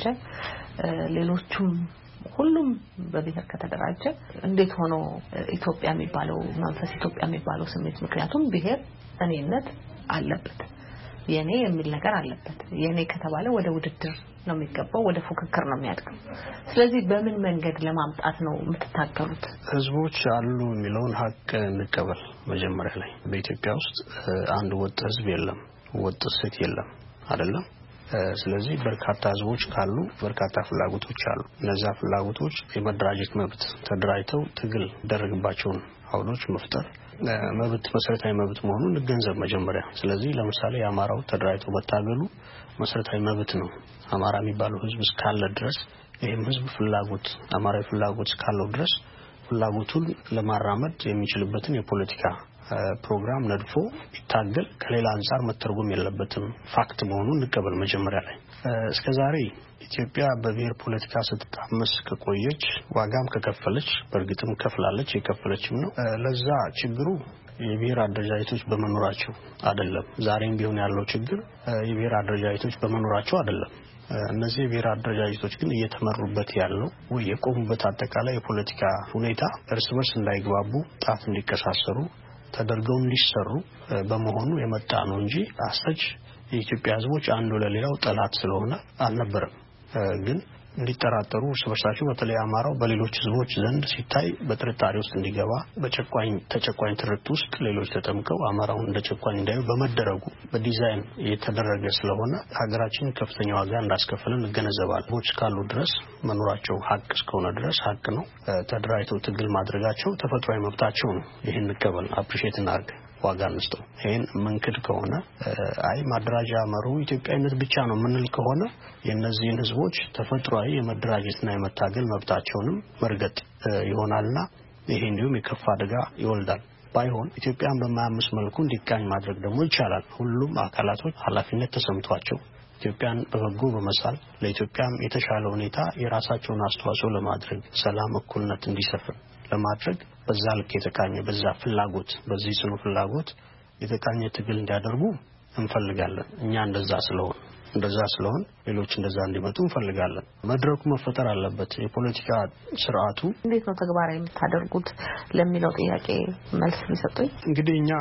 ሌሎቹም ሁሉም በብሔር ከተደራጀ እንዴት ሆኖ ኢትዮጵያ የሚባለው መንፈስ ኢትዮጵያ የሚባለው ስሜት ምክንያቱም ብሔር እኔነት አለበት የኔ የሚል ነገር አለበት የኔ ከተባለ ወደ ውድድር ነው የሚገባው ወደ ፉክክር ነው የሚያድገው ስለዚህ በምን መንገድ ለማምጣት ነው የምትታገሉት ህዝቦች አሉ የሚለውን ሀቅ እንቀበል መጀመሪያ ላይ በኢትዮጵያ ውስጥ አንድ ወጥ ህዝብ የለም ወጥ ሴት የለም አይደለም ስለዚህ በርካታ ህዝቦች ካሉ በርካታ ፍላጎቶች አሉ እነዛ ፍላጎቶች የመደራጀት መብት ተደራጅተው ትግል ደረግባቸው አውዶች መፍጠር መብት መሰረታዊ መብት መሆኑን ገንዘብ መጀመሪያ ስለዚህ ለምሳሌ አማራው ተደራጅቶ በታገሉ መሰረታዊ መብት ነው አማራ የሚባለው ህዝብ እስካለ ድረስ ይሄም ህዝብ ፍላጎት አማራዊ ፍላጎት እስካለው ድረስ ፍላጎቱን ለማራመድ የሚችልበትን የፖለቲካ ፕሮግራም ነድፎ ይታገል ከሌላ አንፃር መተርጎም የለበትም ፋክት መሆኑን ልቀበል መጀመሪያ ላይ እስከዛሬ ኢትዮጵያ በብሔር ፖለቲካ ስትታመስ ከቆየች ዋጋም ከከፈለች በርግጥም ከፍላለች የከፈለችም ነው ለዛ ችግሩ የብሔር አደረጃጀቶች በመኖራቸው አይደለም ዛሬም ቢሆን ያለው ችግር የብሔር አደረጃጀቶች በመኖራቸው አይደለም እነዚህ የብሔር አደረጃጀቶች ግን እየተመሩበት ያለው ወይ የቆሙበት አጠቃላይ የፖለቲካ ሁኔታ እርስ በርስ እንዳይግባቡ ጣት እንዲከሳሰሩ ተደርገው እንዲሰሩ በመሆኑ የመጣ ነው እንጂ አሰች የኢትዮጵያ ህዝቦች አንዱ ለሌላው ጠላት ስለሆነ አልነበረም ግን እንዲጠራጠሩ ስበርሳቸው በተለይ አማራው በሌሎች ህዝቦች ዘንድ ሲታይ በጥርጣሬ ውስጥ እንዲገባ በጨቋኝ ተጨቋኝ ትርክት ውስጥ ሌሎች ተጠምቀው አማራውን እንደ ጨቋኝ እንዳዩ በመደረጉ በዲዛይን የተደረገ ስለሆነ ሀገራችን ከፍተኛ ዋጋ እንዳስከፈለን እንገነዘባለን ቦች ካሉ ድረስ መኖራቸው ሀቅ እስከሆነ ድረስ ሀቅ ነው ተደራጅተው ትግል ማድረጋቸው ተፈጥሯዊ መብታቸው ነው ይሄን እንቀበል አፕሪሺየት እናርግ ዋጋ አንስተው ይሄን መንክድ ከሆነ አይ ማድራጃ መሩ ኢትዮጵያዊነት ብቻ ነው ምንል ከሆነ የነዚህን ህዝቦች ተፈጥሯዊ የመደራጀትና የመታገል መብታቸውንም መርገጥ ይሆናልና ይሄ እንዲሁም የከፋ አደጋ ይወልዳል ባይሆን ኢትዮጵያን በማያምስ መልኩ እንዲቃኝ ማድረግ ደግሞ ይቻላል ሁሉም አካላቶች ኃላፊነት ተሰምቷቸው ኢትዮጵያን በበጎ በመሳል ለኢትዮጵያም የተሻለ ሁኔታ የራሳቸውን አስተዋጽኦ ለማድረግ ሰላም እኩልነት እንዲሰፍን ለማድረግ በዛ ልክ የተቃኘ በዛ ፍላጎት በዚህ ጽኑ ፍላጎት የተቃኘ ትግል እንዲያደርጉ እንፈልጋለን እኛ እንደዛ ስለሆነ እንደዛ ስለሆነ ሌሎች እንደዛ እንዲመጡ እንፈልጋለን መድረኩ መፈጠር አለበት የፖለቲካ ስርዓቱ እንዴት ነው ተግባራዊ የምታደርጉት ለሚለው ጥያቄ መልስ ሊሰጡኝ እንግዲህ እኛ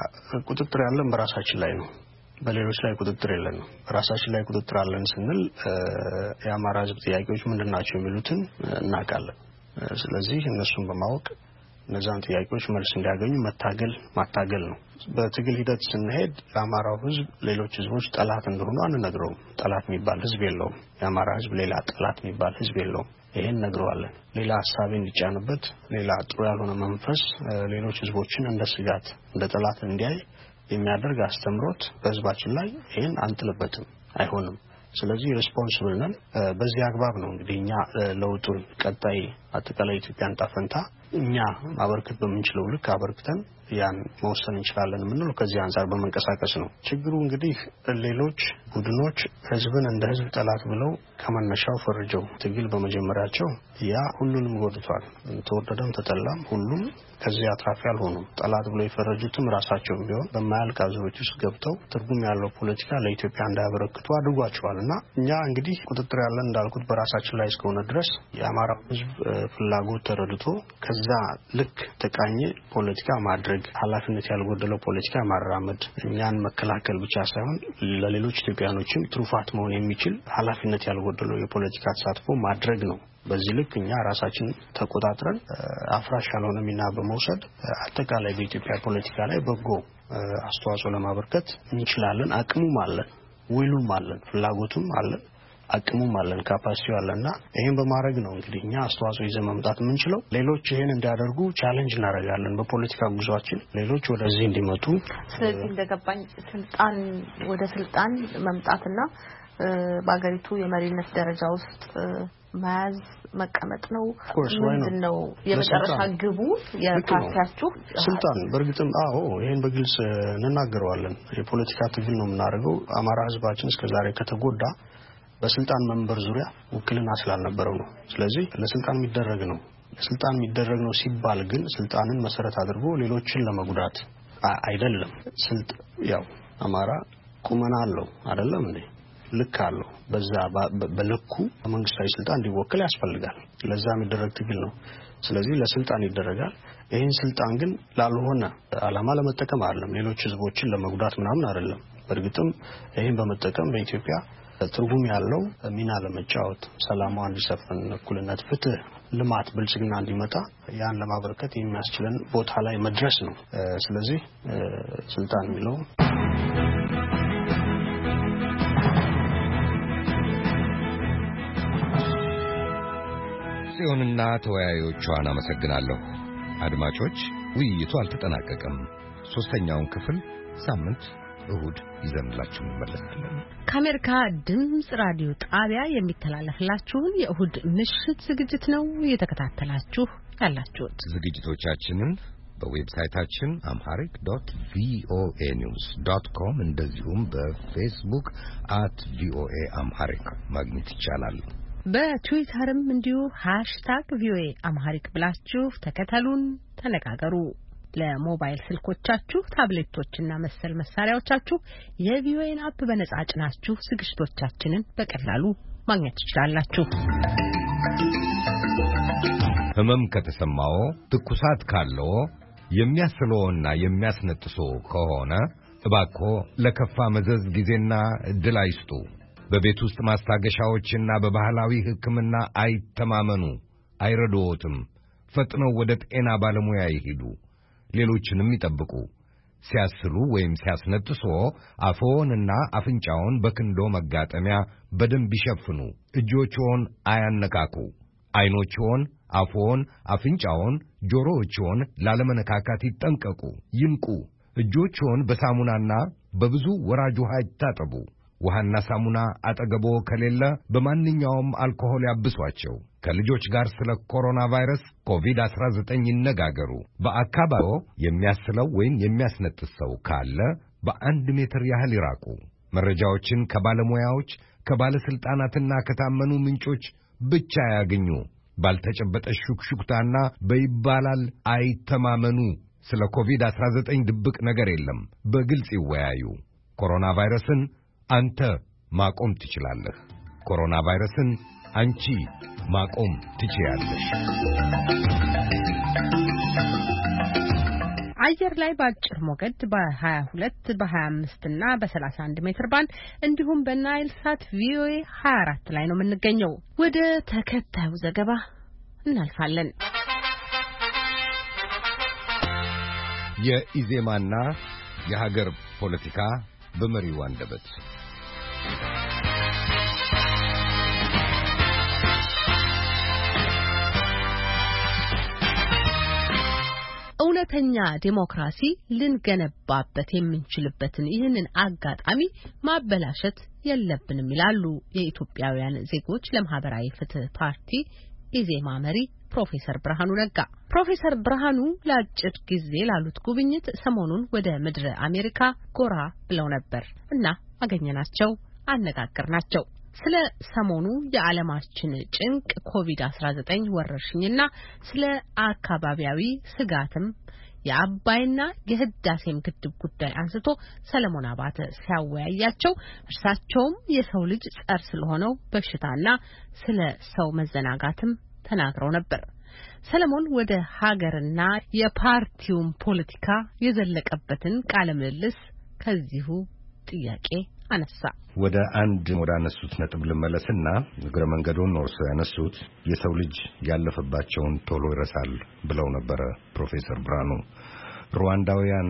ቁጥጥር ያለን በራሳችን ላይ ነው በሌሎች ላይ ቁጥጥር የለንም ራሳችን ላይ ቁጥጥር አለን ስንል የአማራ ህዝብ ጥያቄዎች ምንድናቸው የሚሉትን እናውቃለን ስለዚህ እነሱን በማወቅ እነዛን ጥያቄዎች መልስ እንዲያገኙ መታገል ማታገል ነው በትግል ሂደት ስንሄድ ለአማራው ህዝብ ሌሎች ህዝቦች ጠላት እንደሆኑ አንነግረውም ጠላት የሚባል ህዝብ የለውም የአማራ ህዝብ ሌላ ጠላት የሚባል ህዝብ የለውም ይሄን ነግረዋለን ሌላ ሐሳብ እንዲጫንበት ሌላ ጥሩ ያልሆነ መንፈስ ሌሎች ህዝቦችን እንደ ስጋት እንደ ጠላት እንዲያይ የሚያደርግ አስተምሮት በህዝባችን ላይ ይሄን አንጥልበትም አይሆንም ስለዚህ ሪስፖንሲብል ነን በዚህ አግባብ ነው እንግዲህኛ ለውጡን ቀጣይ አጠቃላይ ኢትዮጵያን ታፈንታ እኛ ማበርከት በመንችለው ልክ አበርክተን ያን መወሰን እንችላለን ምንለው ከዚህ አንፃር በመንቀሳቀስ ነው ችግሩ እንግዲህ ሌሎች ቡድኖች ህዝብን እንደ ህዝብ ጠላት ብለው ከመነሻው ፈርጀው ትግል በመጀመሪያቸው ያ ሁሉንም ጎድቷል ተወደደም ተጠላም ሁሉም ከዚህ አትራፊ አልሆኑም ጠላት ብለው የፈረጁትም ራሳቸው ቢሆን በማያልቅ አዙሪት ውስጥ ገብተው ትርጉም ያለው ፖለቲካ ለኢትዮጵያ እንዳያበረክቱ አድርጓቸዋልና እኛ እንግዲህ ቁጥጥር ያለን እንዳልኩት በራሳችን ላይ እስከሆነ ድረስ የአማራ ህዝብ ፍላጎት ተረድቶ ከዛ ልክ ተቃኘ ፖለቲካ ማድረግ ኃላፊነት ያልጎደለው ፖለቲካ ማራመድ እኛን መከላከል ብቻ ሳይሆን ለሌሎች ኢትዮጵያኖችም ትሩፋት መሆን የሚችል ኃላፊነት ያልጎደለው የፖለቲካ ተሳትፎ ማድረግ ነው በዚህ ልክ እኛ ራሳችን ተቆጣጥረን አፍራሽ ያልሆነ ሚና በመውሰድ አጠቃላይ በኢትዮጵያ ፖለቲካ ላይ በጎ አስተዋጽኦ ለማበርከት እንችላለን አቅሙም አለን ዊሉም አለን ፍላጎቱም አለን አቅሙም አለን ካፓሲቲው አለና ይሄን በማድረግ ነው እንግዲህ እኛ አስተዋጽኦ ይዘን መምጣት የምንችለው። ሌሎች ይሄን እንዲያደርጉ ቻሌንጅ እናደርጋለን በፖለቲካ ጉዟችን ሌሎች ወደዚህ እንዲመጡ። ስለዚህ እንደገባኝ ስልጣን ወደ ስልጣን መምጣትና በአገሪቱ የመሪነት ደረጃ ውስጥ ማዝ መቀመጥ ነው ምንድነው የመጨረሻ ግቡ የፓርቲያችሁ ስልጣን? በእርግጥም አዎ ይሄን በግልጽ እንናገረዋለን። የፖለቲካ ትግል ነው የምናደርገው። አማራ ህዝባችን እስከዛሬ ከተጎዳ በስልጣን መንበር ዙሪያ ውክልና ስላልነበረው ነው። ስለዚህ ለስልጣን የሚደረግ ነው ለስልጣን የሚደረግ ነው ሲባል ግን ስልጣንን መሰረት አድርጎ ሌሎችን ለመጉዳት አይደለም። ስልጥ ያው አማራ ቁመና አለው አይደለም እንዴ? ልክ አለው። በዛ በልኩ መንግስታዊ ስልጣን እንዲወክል ያስፈልጋል። ለዛ የሚደረግ ትግል ነው። ስለዚህ ለስልጣን ይደረጋል። ይሄን ስልጣን ግን ላልሆነ አላማ ለመጠቀም አይደለም፣ ሌሎች ህዝቦችን ለመጉዳት ምናምን አይደለም። በእርግጥም ይሄን በመጠቀም በኢትዮጵያ ትርጉም ያለው ሚና ለመጫወት ሰላም እንዲሰፍን፣ እኩልነት፣ ፍትህ፣ ልማት፣ ብልጽግና እንዲመጣ ያን ለማበረከት የሚያስችለን ቦታ ላይ መድረስ ነው። ስለዚህ ስልጣን የሚለው ጽዮንና ተወያዮቿን አመሰግናለሁ። አድማጮች ውይይቱ አልተጠናቀቀም። ሶስተኛውን ክፍል ሳምንት እሁድ ይዘንላችሁ እንመለሳለን። ከአሜሪካ ድምጽ ራዲዮ ጣቢያ የሚተላለፍላችሁን የእሁድ ምሽት ዝግጅት ነው እየተከታተላችሁ ያላችሁት። ዝግጅቶቻችንን በዌብሳይታችን amharic dot voanews dot com እንደዚሁም በፌስቡክ at voa amharic ማግኘት ይቻላል። በትዊተርም እንዲሁ ሃሽታግ ቪኦኤ አምሃሪክ ብላችሁ ተከተሉን፣ ተነጋገሩ። ለሞባይል ስልኮቻችሁ፣ ታብሌቶችና መሰል መሳሪያዎቻችሁ የቪኦኤን አፕ በነጻ ጭናችሁ ዝግጅቶቻችንን በቀላሉ ማግኘት ትችላላችሁ። ህመም ከተሰማው፣ ትኩሳት ካለው፣ የሚያስለውና የሚያስነጥሶ ከሆነ እባክዎ ለከፋ መዘዝ ጊዜና እድል አይስጡ። በቤት ውስጥ ማስታገሻዎችና በባህላዊ ሕክምና አይተማመኑ፣ አይረዶትም። ፈጥነው ወደ ጤና ባለሙያ ይሄዱ፣ ሌሎችንም ይጠብቁ። ሲያስሉ ወይም ሲያስነጥሶ አፎንና አፍንጫውን በክንዶ መጋጠሚያ በደንብ ይሸፍኑ። እጆችዎን አያነካኩ። አይኖችዎን፣ አፎን፣ አፍንጫውን፣ ጆሮዎችዎን ላለመነካካት ይጠንቀቁ። ይንቁ። እጆችዎን በሳሙናና በብዙ ወራጅ ውሃ ይታጠቡ። ውሃና ሳሙና አጠገቦ ከሌለ በማንኛውም አልኮሆል ያብሷቸው። ከልጆች ጋር ስለ ኮሮና ቫይረስ ኮቪድ አስራ ዘጠኝ ይነጋገሩ። በአካባቢው የሚያስለው ወይም የሚያስነጥስ ሰው ካለ በአንድ ሜትር ያህል ይራቁ። መረጃዎችን ከባለሙያዎች ከባለስልጣናትና ከታመኑ ምንጮች ብቻ ያገኙ። ባልተጨበጠ ሹክሹክታና በይባላል አይተማመኑ። ስለ ኮቪድ አስራ ዘጠኝ ድብቅ ነገር የለም። በግልጽ ይወያዩ። ኮሮና ቫይረስን አንተ ማቆም ትችላለህ። ኮሮና ቫይረስን አንቺ ማቆም ትችያለሽ። አየር ላይ በአጭር ሞገድ በ22 በ25 እና በ31 ሜትር ባንድ እንዲሁም በናይል ሳት ቪኦኤ ሃያ አራት ላይ ነው የምንገኘው። ወደ ተከታዩ ዘገባ እናልፋለን። የኢዜማና የሀገር ፖለቲካ በመሪው አንደበት እውነተኛ ዲሞክራሲ ልንገነባበት የምንችልበትን ይህንን አጋጣሚ ማበላሸት የለብንም ይላሉ የኢትዮጵያውያን ዜጎች ለማህበራዊ ፍትህ ፓርቲ ኢዜማ መሪ ፕሮፌሰር ብርሃኑ ነጋ። ፕሮፌሰር ብርሃኑ ለአጭር ጊዜ ላሉት ጉብኝት ሰሞኑን ወደ ምድረ አሜሪካ ጎራ ብለው ነበር እና አገኘናቸው፣ አነጋገርናቸው። ስለ ሰሞኑ የዓለማችን ጭንቅ ኮቪድ አስራ ዘጠኝ ወረርሽኝና ስለ አካባቢያዊ ስጋትም የአባይና የህዳሴም ግድብ ጉዳይ አንስቶ ሰለሞን አባተ ሲያወያያቸው እርሳቸውም የሰው ልጅ ጸር ስለሆነው በሽታና ስለ ሰው መዘናጋትም ተናግረው ነበር። ሰለሞን ወደ ሀገርና የፓርቲውን ፖለቲካ የዘለቀበትን ቃለ ምልልስ ከዚሁ ጥያቄ አነሳ። ወደ አንድ ወደ አነሱት ነጥብ ልመለስና እግረ መንገዱን እርሶ ያነሱት የሰው ልጅ ያለፈባቸውን ቶሎ ይረሳል ብለው ነበረ ፕሮፌሰር ብርሃኑ። ሩዋንዳውያን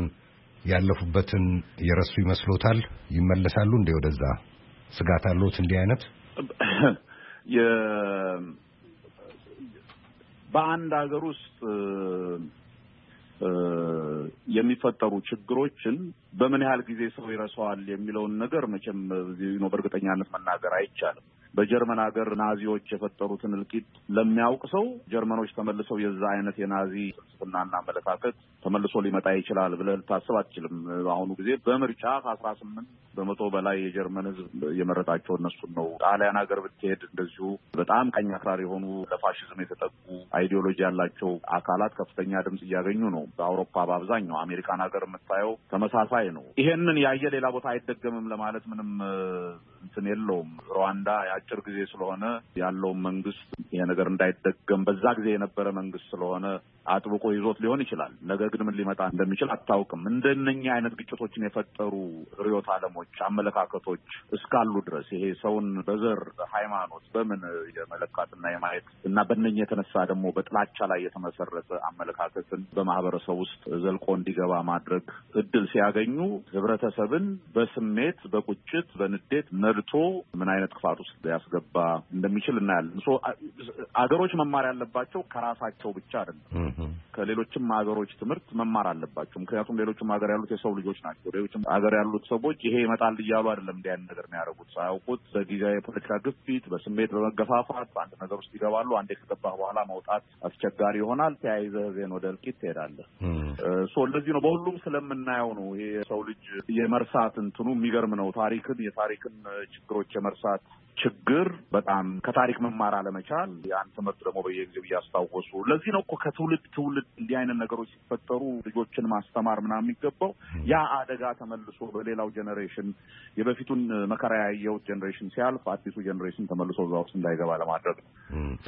ያለፉበትን የረሱ ይመስሎታል? ይመለሳሉ እንዴ ወደዛ? ስጋት አለዎት እንዲህ አይነት? የ በአንድ ሀገር ውስጥ የሚፈጠሩ ችግሮችን በምን ያህል ጊዜ ሰው ይረሳዋል የሚለውን ነገር መቼም ነው በእርግጠኛነት መናገር አይቻልም። በጀርመን ሀገር ናዚዎች የፈጠሩትን እልቂት ለሚያውቅ ሰው ጀርመኖች ተመልሰው የዛ አይነት የናዚ ፍልስፍናና አመለካከት ተመልሶ ሊመጣ ይችላል ብለህ ልታስብ አትችልም። በአሁኑ ጊዜ በምርጫ ከአስራ ስምንት በመቶ በላይ የጀርመን ሕዝብ የመረጣቸው እነሱን ነው። ጣሊያን ሀገር ብትሄድ እንደዚሁ በጣም ቀኝ አክራሪ የሆኑ ለፋሽዝም የተጠቁ አይዲዮሎጂ ያላቸው አካላት ከፍተኛ ድምጽ እያገኙ ነው። በአውሮፓ በአብዛኛው አሜሪካን ሀገር የምታየው ተመሳሳይ ነው። ይሄንን ያየ ሌላ ቦታ አይደገምም ለማለት ምንም እንትን የለውም። ሩዋንዳ የአጭር ጊዜ ስለሆነ ያለው መንግስት ይሄ ነገር እንዳይደገም በዛ ጊዜ የነበረ መንግስት ስለሆነ አጥብቆ ይዞት ሊሆን ይችላል። ነገ ግን ምን ሊመጣ እንደሚችል አታውቅም። እንደነኛ አይነት ግጭቶችን የፈጠሩ ርዕዮተ ዓለሞች፣ አመለካከቶች እስካሉ ድረስ ይሄ ሰውን በዘር በሃይማኖት በምን የመለካትና የማየት እና በእነኛ የተነሳ ደግሞ በጥላቻ ላይ የተመሰረተ አመለካከትን በማህበረሰብ ውስጥ ዘልቆ እንዲገባ ማድረግ እድል ሲያገኙ ህብረተሰብን በስሜት በቁጭት በንዴት ነድቶ ምን አይነት ክፋት ውስጥ ሊያስገባ እንደሚችል እናያለን። ሶ አገሮች መማር ያለባቸው ከራሳቸው ብቻ አይደለም፣ ከሌሎችም ሀገሮች ትምህርት መማር አለባቸው። ምክንያቱም ሌሎችም ሀገር ያሉት የሰው ልጆች ናቸው። ሌሎችም ሀገር ያሉት ሰዎች ይሄ ይመጣል እያሉ አይደለም እንዲህ አይነት ነገር የሚያደርጉት። ሳያውቁት በጊዜያዊ የፖለቲካ ግፊት፣ በስሜት በመገፋፋት በአንድ ነገር ውስጥ ይገባሉ። አንዴ ከገባህ በኋላ መውጣት አስቸጋሪ ይሆናል። ተያይዘህ ዜን ወደ እልቂት ትሄዳለህ። ሶ እንደዚህ ነው። በሁሉም ስለምናየው ነው ይሄ የሰው ልጅ የመርሳት እንትኑ የሚገርም ነው። ታሪክን የታሪክን ችግሮች የመርሳት ችግር በጣም ከታሪክ መማር አለመቻል፣ ያን ትምህርት ደግሞ በየጊዜው እያስታወሱ ለዚህ ነው እኮ ከትውልድ ትውልድ እንዲህ አይነት ነገሮች ሲፈጠሩ ልጆችን ማስተማር ምናምን የሚገባው። ያ አደጋ ተመልሶ በሌላው ጀኔሬሽን የበፊቱን መከራ ያየው ጀኔሬሽን ሲያልፍ አዲሱ ጀኔሬሽን ተመልሶ እዛ ውስጥ እንዳይገባ ለማድረግ ነው።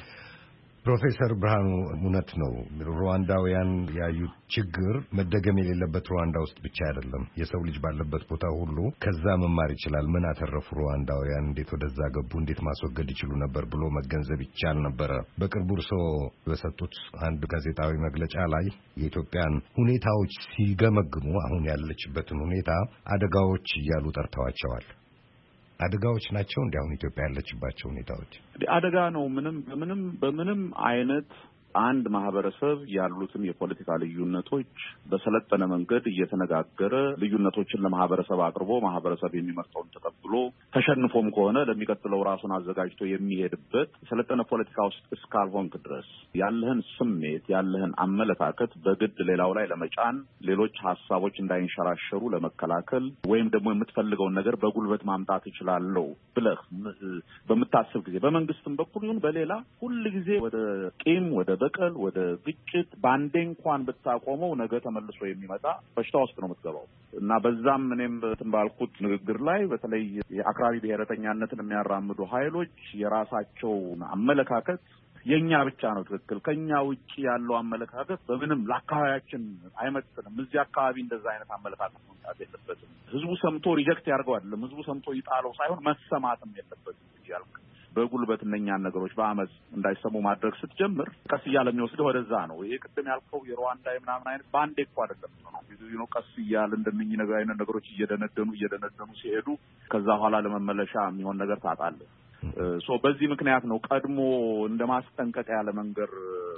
ፕሮፌሰር ብርሃኑ እውነት ነው። ሩዋንዳውያን ያዩት ችግር መደገም የሌለበት ሩዋንዳ ውስጥ ብቻ አይደለም። የሰው ልጅ ባለበት ቦታ ሁሉ ከዛ መማር ይችላል። ምን አተረፉ ሩዋንዳውያን? እንዴት ወደዛ ገቡ? እንዴት ማስወገድ ይችሉ ነበር ብሎ መገንዘብ ይቻል ነበረ። በቅርቡ እርስዎ በሰጡት አንድ ጋዜጣዊ መግለጫ ላይ የኢትዮጵያን ሁኔታዎች ሲገመግሙ አሁን ያለችበትን ሁኔታ አደጋዎች እያሉ ጠርተዋቸዋል። አደጋዎች ናቸው እንዴ አሁን ኢትዮጵያ ያለችባቸው ሁኔታዎች? አደጋ ነው። ምንም በምንም በምንም አይነት አንድ ማህበረሰብ ያሉትን የፖለቲካ ልዩነቶች በሰለጠነ መንገድ እየተነጋገረ ልዩነቶችን ለማህበረሰብ አቅርቦ ማህበረሰብ የሚመርጠውን ተቀብሎ ተሸንፎም ከሆነ ለሚቀጥለው ራሱን አዘጋጅቶ የሚሄድበት ሰለጠነ ፖለቲካ ውስጥ እስካልሆንክ ድረስ ያለህን ስሜት ያለህን አመለካከት በግድ ሌላው ላይ ለመጫን ሌሎች ሀሳቦች እንዳይንሸራሸሩ ለመከላከል ወይም ደግሞ የምትፈልገውን ነገር በጉልበት ማምጣት እችላለሁ ብለህ በምታስብ ጊዜ በመንግስትም በኩል ይሁን በሌላ ሁሉ ጊዜ ወደ ቂም ወደ በቀል ወደ ግጭት ባንዴ እንኳን ብታቆመው ነገ ተመልሶ የሚመጣ በሽታ ውስጥ ነው የምትገባው። እና በዛም እኔም ባልኩት ንግግር ላይ በተለይ የአክራሪ ብሔረተኛነትን የሚያራምዱ ኃይሎች የራሳቸው አመለካከት የኛ ብቻ ነው ትክክል፣ ከኛ ውጪ ያለው አመለካከት በምንም ለአካባቢያችን አይመጥንም፣ እዚህ አካባቢ እንደዛ አይነት አመለካከት መምጣት የለበትም፣ ህዝቡ ሰምቶ ሪጀክት ያድርገው አይደለም፣ ህዝቡ ሰምቶ ይጣለው ሳይሆን መሰማትም የለበትም ያልኩ በጉልበት እነኛን ነገሮች በአመፅ እንዳይሰሙ ማድረግ ስትጀምር ቀስ እያለ የሚወስደው ወደዛ ነው። ይሄ ቅድም ያልከው የሩዋንዳ ምናምን አይነት ባንዴ እኮ አይደለም ነው ነው ቀስ እያለ እንደነኚህ ነገር አይነት ነገሮች እየደነደኑ እየደነደኑ ሲሄዱ ከዛ በኋላ ለመመለሻ የሚሆን ነገር ታጣለህ። ሶ በዚህ ምክንያት ነው ቀድሞ እንደማስጠንቀቂያ ያለ መንገር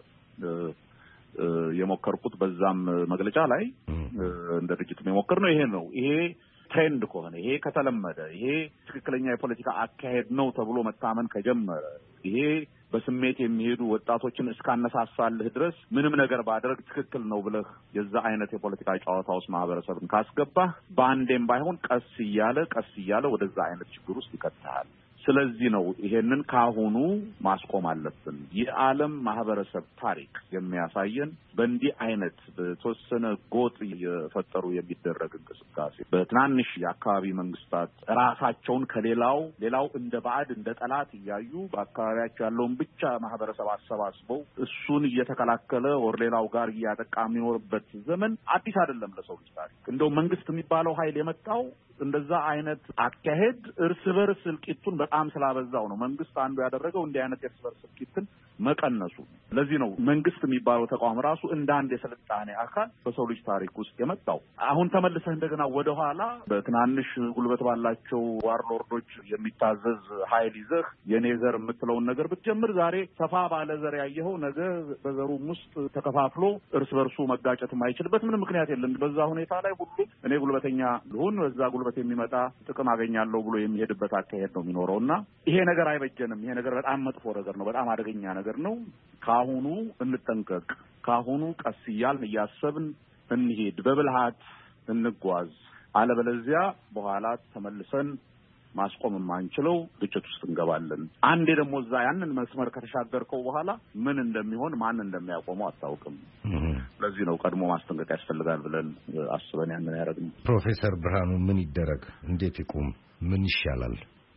የሞከርኩት። በዛም መግለጫ ላይ እንደ ድርጅት የሞከር ነው ይሄ ነው ይሄ ትሬንድ ከሆነ ይሄ ከተለመደ ይሄ ትክክለኛ የፖለቲካ አካሄድ ነው ተብሎ መታመን ከጀመረ ይሄ በስሜት የሚሄዱ ወጣቶችን እስካነሳሳልህ ድረስ ምንም ነገር ባደረግ ትክክል ነው ብለህ የዛ አይነት የፖለቲካ ጨዋታ ውስጥ ማህበረሰብን ካስገባህ በአንዴም ባይሆን ቀስ እያለ ቀስ እያለ ወደዛ አይነት ችግር ውስጥ ይከተሃል። ስለዚህ ነው ይሄንን ካሁኑ ማስቆም አለብን። የዓለም ማህበረሰብ ታሪክ የሚያሳየን በእንዲህ አይነት በተወሰነ ጎጥ የፈጠሩ የሚደረግ እንቅስቃሴ በትናንሽ የአካባቢ መንግስታት ራሳቸውን ከሌላው ሌላው እንደ ባዕድ እንደ ጠላት እያዩ በአካባቢያቸው ያለውን ብቻ ማህበረሰብ አሰባስበው እሱን እየተከላከለ ወር ሌላው ጋር እያጠቃ የሚኖርበት ዘመን አዲስ አይደለም ለሰው ልጅ ታሪክ። እንደው መንግስት የሚባለው ኃይል የመጣው እንደዛ አይነት አካሄድ እርስ በርስ እልቂቱን በጣም ስላበዛው ነው መንግስት አንዱ ያደረገው እንዲህ አይነት እርስ በርስ እልቂትን መቀነሱ። ለዚህ ነው መንግስት የሚባለው ተቋም ራሱ እንደ አንድ የስልጣኔ አካል በሰው ልጅ ታሪክ ውስጥ የመጣው። አሁን ተመልሰህ እንደገና ወደ ኋላ በትናንሽ ጉልበት ባላቸው ዋርሎርዶች የሚታዘዝ ኃይል ይዘህ የኔ ዘር የምትለውን ነገር ብትጀምር ዛሬ ሰፋ ባለ ዘር ያየኸው ነገ በዘሩም ውስጥ ተከፋፍሎ እርስ በርሱ መጋጨት የማይችልበት ምንም ምክንያት የለም። በዛ ሁኔታ ላይ ሁሉ እኔ ጉልበተኛ ልሁን በዛ ጉልበት የሚመጣ ጥቅም አገኛለሁ ብሎ የሚሄድበት አካሄድ ነው የሚኖረውና ይሄ ነገር አይበጀንም። ይሄ ነገር በጣም መጥፎ ነገር ነው። በጣም አደገኛ ነገር ነው። ካሁኑ እንጠንቀቅ። ካሁኑ ቀስ እያልን እያሰብን እንሂድ፣ በብልሃት እንጓዝ። አለበለዚያ በኋላ ተመልሰን ማስቆም የማንችለው ግጭት ውስጥ እንገባለን። አንዴ ደግሞ እዛ ያንን መስመር ከተሻገርከው በኋላ ምን እንደሚሆን ማን እንደሚያቆመው አታውቅም። ለዚህ ነው ቀድሞ ማስጠንቀቅ ያስፈልጋል ብለን አስበን ያንን ያደረግነው። ፕሮፌሰር ብርሃኑ ምን ይደረግ? እንዴት ይቁም? ምን ይሻላል?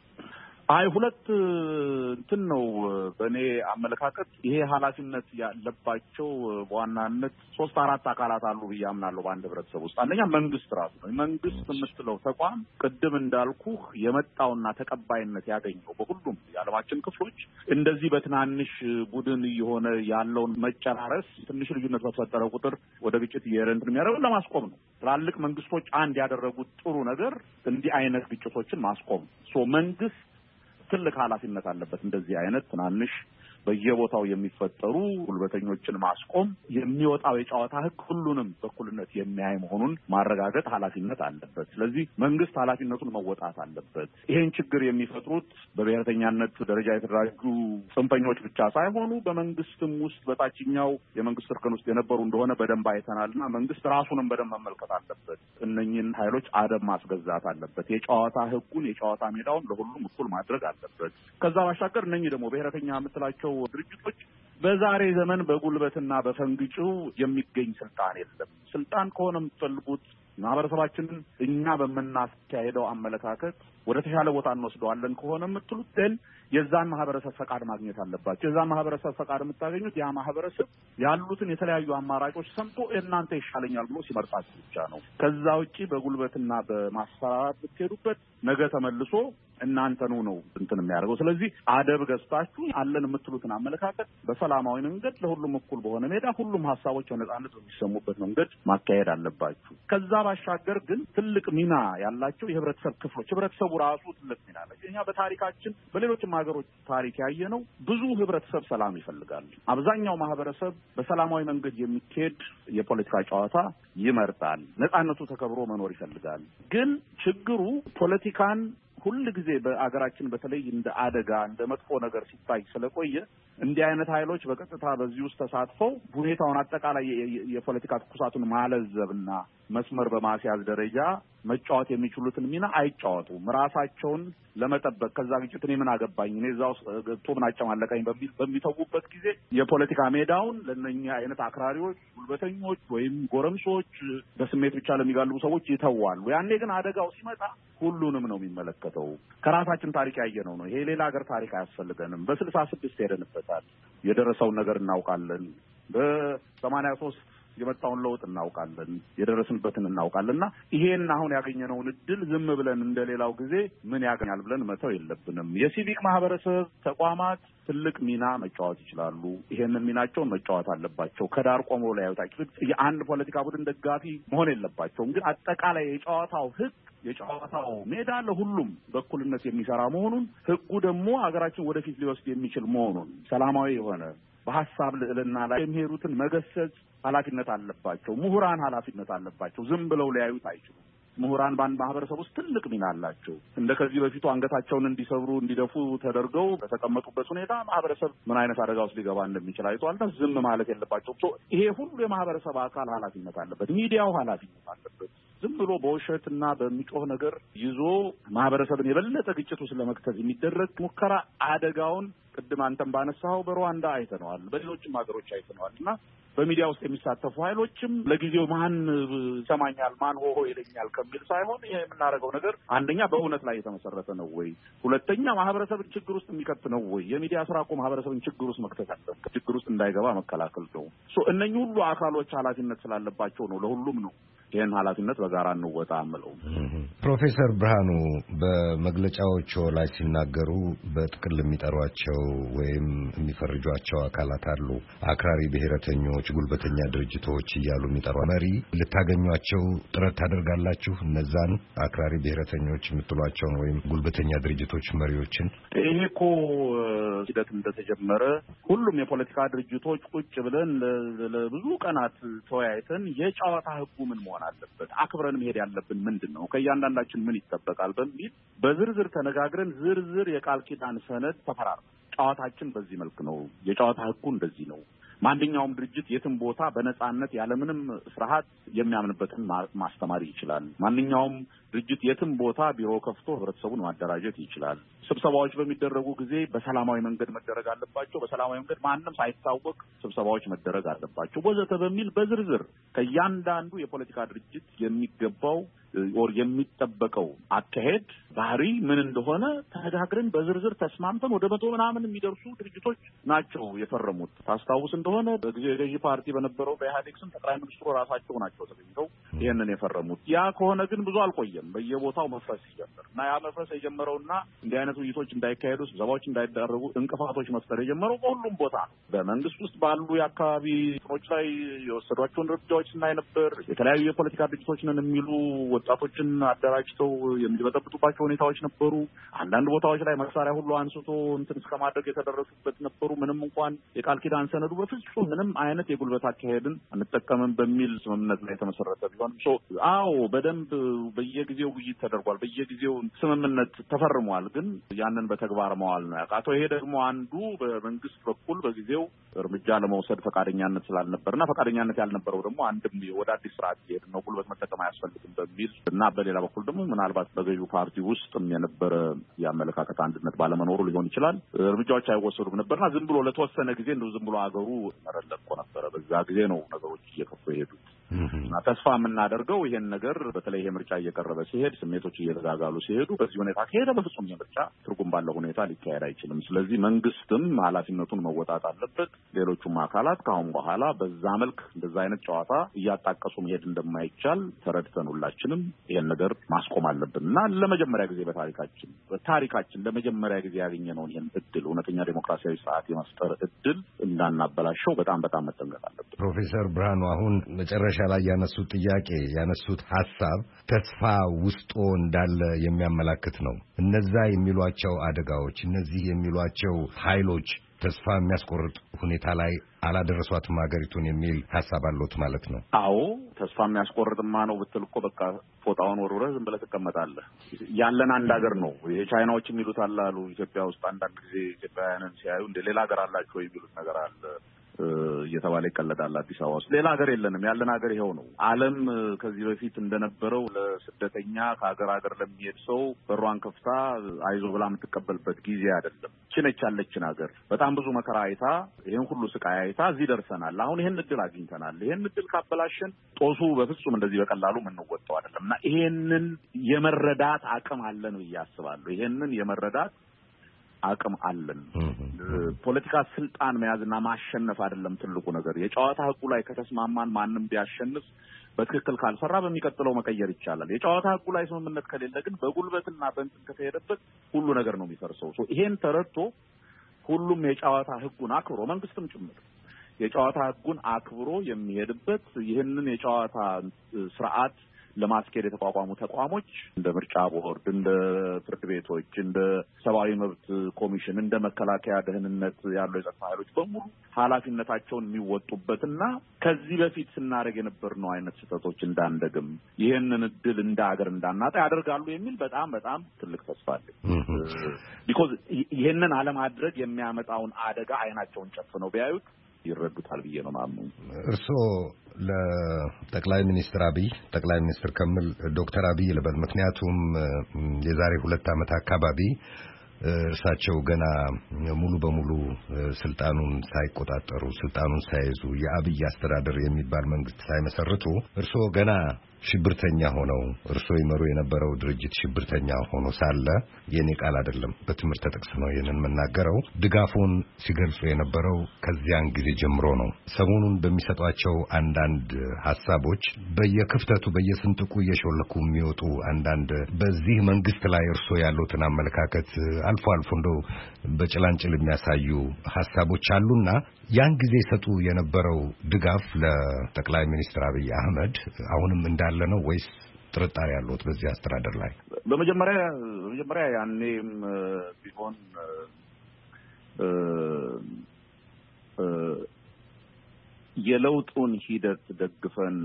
አይ ሁለት እንትን ነው በእኔ አመለካከት። ይሄ ኃላፊነት ያለባቸው በዋናነት ሶስት አራት አካላት አሉ ብዬ አምናለሁ በአንድ ህብረተሰብ ውስጥ። አንደኛ መንግስት ራሱ ነው። መንግስት የምትለው ተቋም ቅድም እንዳልኩ የመጣውና ተቀባይነት ያገኘው በሁሉም የዓለማችን ክፍሎች እንደዚህ በትናንሽ ቡድን የሆነ ያለውን መጨራረስ ትንሽ ልዩነት በተፈጠረ ቁጥር ወደ ግጭት እየረንት የሚያደርገው ለማስቆም ነው። ትላልቅ መንግስቶች አንድ ያደረጉት ጥሩ ነገር እንዲህ አይነት ግጭቶችን ማስቆም። ሶ መንግስት ትልቅ ኃላፊነት አለበት። እንደዚህ አይነት ትናንሽ በየቦታው የሚፈጠሩ ጉልበተኞችን ማስቆም፣ የሚወጣው የጨዋታ ህግ ሁሉንም በኩልነት የሚያይ መሆኑን ማረጋገጥ ኃላፊነት አለበት። ስለዚህ መንግስት ኃላፊነቱን መወጣት አለበት። ይሄን ችግር የሚፈጥሩት በብሔረተኛነት ደረጃ የተደራጁ ጽንፈኞች ብቻ ሳይሆኑ በመንግስትም ውስጥ በታችኛው የመንግስት እርከን ውስጥ የነበሩ እንደሆነ በደንብ አይተናልና መንግስት ራሱንም በደንብ መመልከት አለበት። እነኚህን ኃይሎች አደብ ማስገዛት አለበት። የጨዋታ ህጉን የጨዋታ ሜዳውን ለሁሉም እኩል ማድረግ አለበት። ከዛ ባሻገር እነኚህ ደግሞ ብሔረተኛ የምትላቸው ድርጅቶች በዛሬ ዘመን በጉልበትና በፈንግጩ የሚገኝ ስልጣን የለም። ስልጣን ከሆነ የምትፈልጉት ማህበረሰባችንን እኛ በመናስካሄደው አመለካከት ወደ ተሻለ ቦታ እንወስደዋለን ከሆነ የምትሉት ግን የዛን ማህበረሰብ ፈቃድ ማግኘት አለባቸው። የዛን ማህበረሰብ ፈቃድ የምታገኙት ያ ማህበረሰብ ያሉትን የተለያዩ አማራጮች ሰምቶ እናንተ ይሻለኛል ብሎ ሲመርጣችሁ ብቻ ነው። ከዛ ውጪ በጉልበትና በማስፈራራት ብትሄዱበት ነገ ተመልሶ እናንተኑ ነው እንትን የሚያደርገው። ስለዚህ አደብ ገዝታችሁ አለን የምትሉትን አመለካከት በሰላማዊ መንገድ ለሁሉም እኩል በሆነ ሜዳ ሁሉም ሀሳቦች በነጻነት በሚሰሙበት መንገድ ማካሄድ አለባችሁ። ከዛ ባሻገር ግን ትልቅ ሚና ያላቸው የህብረተሰብ ክፍሎች ህብረተሰቡ ራሱ ትልቅ ሚና አላቸው። እኛ በታሪካችን በሌሎችም ሀገሮች ታሪክ ያየነው ብዙ ህብረተሰብ ሰላም ይፈልጋል። አብዛኛው ማህበረሰብ በሰላማዊ መንገድ የሚካሄድ የፖለቲካ ጨዋታ ይመርጣል። ነጻነቱ ተከብሮ መኖር ይፈልጋል። ግን ችግሩ ፖለቲካን ሁሉ ጊዜ በአገራችን በተለይ እንደ አደጋ እንደ መጥፎ ነገር ሲታይ ስለቆየ እንዲህ አይነት ኃይሎች በቀጥታ በዚህ ውስጥ ተሳትፈው ሁኔታውን አጠቃላይ የፖለቲካ ትኩሳቱን ማለዘብና መስመር በማስያዝ ደረጃ መጫወት የሚችሉትን ሚና አይጫወቱም። ራሳቸውን ለመጠበቅ ከዛ ግጭት እኔ ምን አገባኝ እኔ እዛው ገብቶ ምን አጨማለቀኝ በሚል በሚተውበት ጊዜ የፖለቲካ ሜዳውን ለነኛ አይነት አክራሪዎች፣ ጉልበተኞች ወይም ጎረምሶች በስሜት ብቻ ለሚጋልቡ ሰዎች ይተዋሉ። ያኔ ግን አደጋው ሲመጣ ሁሉንም ነው የሚመለከተው። ከራሳችን ታሪክ ያየነው ነው። ይሄ ሌላ ሀገር ታሪክ አያስፈልገንም። በስልሳ ስድስት ሄደንበታል። የደረሰውን ነገር እናውቃለን። በሰማንያ ሶስት የመጣውን ለውጥ እናውቃለን። የደረስንበትን እናውቃለንና ይሄን አሁን ያገኘነውን እድል ዝም ብለን እንደሌላው ጊዜ ምን ያገኛል ብለን መተው የለብንም። የሲቪክ ማህበረሰብ ተቋማት ትልቅ ሚና መጫወት ይችላሉ። ይሄንን ሚናቸውን መጫወት አለባቸው። ከዳር ቆመው ላይ ያውጣቸው። የአንድ ፖለቲካ ቡድን ደጋፊ መሆን የለባቸውም። ግን አጠቃላይ የጨዋታው ህግ የጨዋታው ሜዳ ለሁሉም በእኩልነት የሚሰራ መሆኑን ህጉ ደግሞ ሀገራችን ወደፊት ሊወስድ የሚችል መሆኑን ሰላማዊ የሆነ በሐሳብ ልዕልና ላይ የሚሄዱትን መገሰጽ ኃላፊነት አለባቸው። ምሁራን ኃላፊነት አለባቸው። ዝም ብለው ሊያዩት አይችሉም። ምሁራን በአንድ ማህበረሰብ ውስጥ ትልቅ ሚና አላቸው። እንደ ከዚህ በፊቱ አንገታቸውን እንዲሰብሩ እንዲደፉ ተደርገው በተቀመጡበት ሁኔታ ማህበረሰብ ምን አይነት አደጋ ውስጥ ሊገባ እንደሚችል አይተዋልና ዝም ማለት የለባቸውም። ይሄ ሁሉ የማህበረሰብ አካል ኃላፊነት አለበት። ሚዲያው ኃላፊነት አለበት። ዝም ብሎ በውሸትና በሚጮህ ነገር ይዞ ማህበረሰብን የበለጠ ግጭት ውስጥ ለመክተት የሚደረግ ሙከራ አደጋውን ቅድም አንተም ባነሳው በሩዋንዳ አይተነዋል፣ በሌሎችም ሀገሮች አይተነዋል እና በሚዲያ ውስጥ የሚሳተፉ ኃይሎችም ለጊዜው ማን ይሰማኛል ማን ሆሆ ይለኛል ከሚል ሳይሆን ይሄ የምናደርገው ነገር አንደኛ በእውነት ላይ የተመሰረተ ነው ወይ፣ ሁለተኛ ማህበረሰብን ችግር ውስጥ የሚከት ነው ወይ። የሚዲያ ስራ እኮ ማህበረሰብን ችግር ውስጥ መክተት አለበት፣ ችግር ውስጥ እንዳይገባ መከላከል ነው። ሶ እነኚህ ሁሉ አካሎች ኃላፊነት ስላለባቸው ነው ለሁሉም ነው ይሄን ኃላፊነት በጋራ እንወጣ አምለው። ፕሮፌሰር ብርሃኑ በመግለጫዎቹ ላይ ሲናገሩ በጥቅል የሚጠሯቸው ወይም የሚፈርጇቸው አካላት አሉ። አክራሪ ብሔረተኞች፣ ጉልበተኛ ድርጅቶች እያሉ የሚጠሩ መሪ ልታገኟቸው ጥረት ታደርጋላችሁ? እነዛን አክራሪ ብሔረተኞች የምትሏቸውን ወይም ጉልበተኛ ድርጅቶች መሪዎችን? ይሄ እኮ ሂደት እንደተጀመረ ሁሉም የፖለቲካ ድርጅቶች ቁጭ ብለን ለብዙ ቀናት ተወያይተን የጨዋታ ህጉ ምን መሆን አለበት፣ አክብረን መሄድ ያለብን ምንድነው፣ ከእያንዳንዳችን ምን ይጠበቃል በሚል በዝርዝር ተነጋግረን ዝርዝር የቃል ኪዳን ሰነድ ተፈራርመን ጨዋታችን በዚህ መልክ ነው፣ የጨዋታ ህጉ እንደዚህ ነው፣ ማንኛውም ድርጅት የትም ቦታ በነጻነት ያለምንም ፍርሃት የሚያምንበትን ማስተማር ይችላል፣ ማንኛውም ድርጅት የትም ቦታ ቢሮ ከፍቶ ህብረተሰቡን ማደራጀት ይችላል፣ ስብሰባዎች በሚደረጉ ጊዜ በሰላማዊ መንገድ መደረግ አለባቸው፣ በሰላማዊ መንገድ ማንንም ሳይታወቅ ስብሰባዎች መደረግ አለባቸው ወዘተ በሚል በዝርዝር ከእያንዳንዱ የፖለቲካ ድርጅት የሚገባው ኦር የሚጠበቀው አካሄድ ባህሪ ምን እንደሆነ ተነጋግረን በዝርዝር ተስማምተን ወደ መቶ ምናምን የሚደርሱ ድርጅቶች ናቸው የፈረሙት። ታስታውስ እንደሆነ በጊዜው የገዢ ፓርቲ በነበረው በኢህአዴግ ስም ጠቅላይ ሚኒስትሩ ራሳቸው ናቸው ተገኝተው ይሄንን የፈረሙት። ያ ከሆነ ግን ብዙ አልቆየም፣ በየቦታው መፍረስ ሲጀምር እና ያ መፍረስ የጀመረውና እንዲህ አይነት ውይይቶች እንዳይካሄዱ ስብሰባዎች እንዳይደረጉ እንቅፋቶች መፍጠር የጀመረው በሁሉም ቦታ ነው። በመንግስት ውስጥ ባሉ የአካባቢ እንትኖች ላይ የወሰዷቸውን እርምጃዎች ስናይ ነበር። የተለያዩ የፖለቲካ ድርጅቶች ነን የሚሉ ወጣቶችን አደራጅተው የሚበጠብጡባቸው ሁኔታዎች ነበሩ። አንዳንድ ቦታዎች ላይ መሳሪያ ሁሉ አንስቶ እንትን እስከማድረግ የተደረሱበት ነበሩ። ምንም እንኳን የቃል ኪዳን ሰነዱ በፍጹም ምንም አይነት የጉልበት አካሄድን አንጠቀምም በሚል ስምምነት ላይ የተመሰረተ ቢሆን ሶ አዎ በደንብ በየጊዜው ውይይት ተደርጓል፣ በየጊዜው ስምምነት ተፈርሟል። ግን ያንን በተግባር መዋል ነው ያቃተው። ይሄ ደግሞ አንዱ በመንግስት በኩል በጊዜው እርምጃ ለመውሰድ ፈቃደኛነት ስላልነበርና ፈቃደኛነት ያልነበረው ደግሞ አንድም ወደ አዲስ ስርዓት እየሄድን ነው፣ ጉልበት መጠቀም አያስፈልግም በሚል እና በሌላ በኩል ደግሞ ምናልባት በገዢው ፓርቲ ውስጥም የነበረ የአመለካከት አንድነት ባለመኖሩ ሊሆን ይችላል እርምጃዎች አይወሰዱም ነበርና ዝም ብሎ ለተወሰነ ጊዜ እንደው ዝም ብሎ አገሩ መረለቆ ነበረ። በዛ ጊዜ ነው ነገሮች እየከፉ የሄዱት እና ተስፋ የምናደርገው ይሄን ነገር በተለይ ይሄ ምርጫ እየቀረበ ሲሄድ ስሜቶች እየተጋጋሉ ሲሄዱ በዚህ ሁኔታ ከሄደ በፍጹም የምርጫ ትርጉም ባለው ሁኔታ ሊካሄድ አይችልም። ስለዚህ መንግስትም ኃላፊነቱን መወጣት አለበት። ሌሎቹም አካላት ከአሁን በኋላ በዛ መልክ እንደዛ አይነት ጨዋታ እያጣቀሱ መሄድ እንደማይቻል ተረድተን ሁላችንም ይሄን ነገር ማስቆም አለብን እና ለመጀመሪያ ጊዜ በታሪካችን በታሪካችን ለመጀመሪያ ጊዜ ያገኘነውን ይሄን እድል እውነተኛ ዴሞክራሲያዊ ስርዓት የመፍጠር እድል እንዳናበላሸው በጣም በጣም መጠንቀቅ አለብን። ፕሮፌሰር ብርሃኑ አሁን መጨረሻ ላይ ያነሱት ጥያቄ ያነሱት ሐሳብ ተስፋ ውስጦ እንዳለ የሚያመላክት ነው። እነዛ የሚሏቸው አደጋዎች እነዚህ የሚሏቸው ኃይሎች ተስፋ የሚያስቆርጥ ሁኔታ ላይ አላደረሷትም ሀገሪቱን የሚል ሐሳብ አለዎት ማለት ነው? አዎ ተስፋ የሚያስቆርጥማ ነው ብትል እኮ በቃ ፎጣውን ወርውረህ ዝም ብለህ ትቀመጣለህ። ያለን አንድ ሀገር ነው። የቻይናዎች የሚሉት አላሉ ኢትዮጵያ ውስጥ አንዳንድ ጊዜ ኢትዮጵያውያንን ሲያዩ እንደ ሌላ ሀገር አላቸው የሚሉት ነገር አለ እየተባለ ይቀለዳል። አዲስ አበባ ውስጥ ሌላ ሀገር የለንም፣ ያለን ሀገር ይሄው ነው። ዓለም ከዚህ በፊት እንደነበረው ለስደተኛ ከሀገር ሀገር ለሚሄድ ሰው በሯን ከፍታ አይዞ ብላ የምትቀበልበት ጊዜ አይደለም። ችነች ያለችን ሀገር በጣም ብዙ መከራ አይታ ይሄን ሁሉ ስቃይ አይታ እዚህ ደርሰናል። አሁን ይሄን እድል አግኝተናል። ይሄን እድል ካበላሸን ጦሱ በፍጹም እንደዚህ በቀላሉ የምንወጣው አይደለም እና ይሄንን የመረዳት አቅም አለን ብዬ አስባለሁ። ይሄንን የመረዳት አቅም አለን። ፖለቲካ ስልጣን መያዝና ማሸነፍ አይደለም ትልቁ ነገር። የጨዋታ ህጉ ላይ ከተስማማን ማንም ቢያሸንፍ በትክክል ካልሰራ በሚቀጥለው መቀየር ይቻላል። የጨዋታ ህጉ ላይ ስምምነት ከሌለ ግን በጉልበትና በእንትን ከተሄደበት ሁሉ ነገር ነው የሚፈርሰው። ሶ ይሄን ተረድቶ ሁሉም የጨዋታ ህጉን አክብሮ መንግስትም ጭምር የጨዋታ ህጉን አክብሮ የሚሄድበት ይህንን የጨዋታ ስርዓት ለማስኬድ የተቋቋሙ ተቋሞች እንደ ምርጫ ቦርድ፣ እንደ ፍርድ ቤቶች፣ እንደ ሰብአዊ መብት ኮሚሽን፣ እንደ መከላከያ ደህንነት ያሉ የጸጥታ ኃይሎች በሙሉ ኃላፊነታቸውን የሚወጡበትና ከዚህ በፊት ስናደርግ የነበርነው አይነት ስህተቶች እንዳንደግም ይህንን እድል እንደ ሀገር እንዳናጣ ያደርጋሉ የሚል በጣም በጣም ትልቅ ተስፋ አለኝ። ቢኮዝ ይህንን አለማድረግ የሚያመጣውን አደጋ አይናቸውን ጨፍነው ቢያዩት ይረዱታል ብዬ ነው ማምነው። እርስዎ ለጠቅላይ ሚኒስትር አብይ ጠቅላይ ሚኒስትር ከሚል ዶክተር አብይ ልበል፣ ምክንያቱም የዛሬ ሁለት ዓመት አካባቢ እርሳቸው ገና ሙሉ በሙሉ ስልጣኑን ሳይቆጣጠሩ ስልጣኑን ሳይዙ የአብይ አስተዳደር የሚባል መንግስት ሳይመሰርቱ እርስዎ ገና ሽብርተኛ ሆነው እርሶ ይመሩ የነበረው ድርጅት ሽብርተኛ ሆኖ ሳለ የኔ ቃል አይደለም በትምህርት ተጠቅሶ ነው የነን መናገረው ድጋፉን ሲገልጹ የነበረው ከዚያን ጊዜ ጀምሮ ነው። ሰሞኑን በሚሰጧቸው አንዳንድ ሐሳቦች በየክፍተቱ በየስንጥቁ እየሾለኩ የሚወጡ አንዳንድ በዚህ መንግስት ላይ እርሶ ያሉትን አመለካከት አልፎ አልፎ እንደው በጭላንጭል የሚያሳዩ ሐሳቦች አሉና ያን ጊዜ ሰጡ የነበረው ድጋፍ ለጠቅላይ ሚኒስትር አብይ አህመድ አሁንም እንዳለ ነው ወይስ ጥርጣሬ ያለው በዚህ አስተዳደር ላይ? በመጀመሪያ በመጀመሪያ ያኔም ቢሆን የለውጡን ሂደት ደግፈን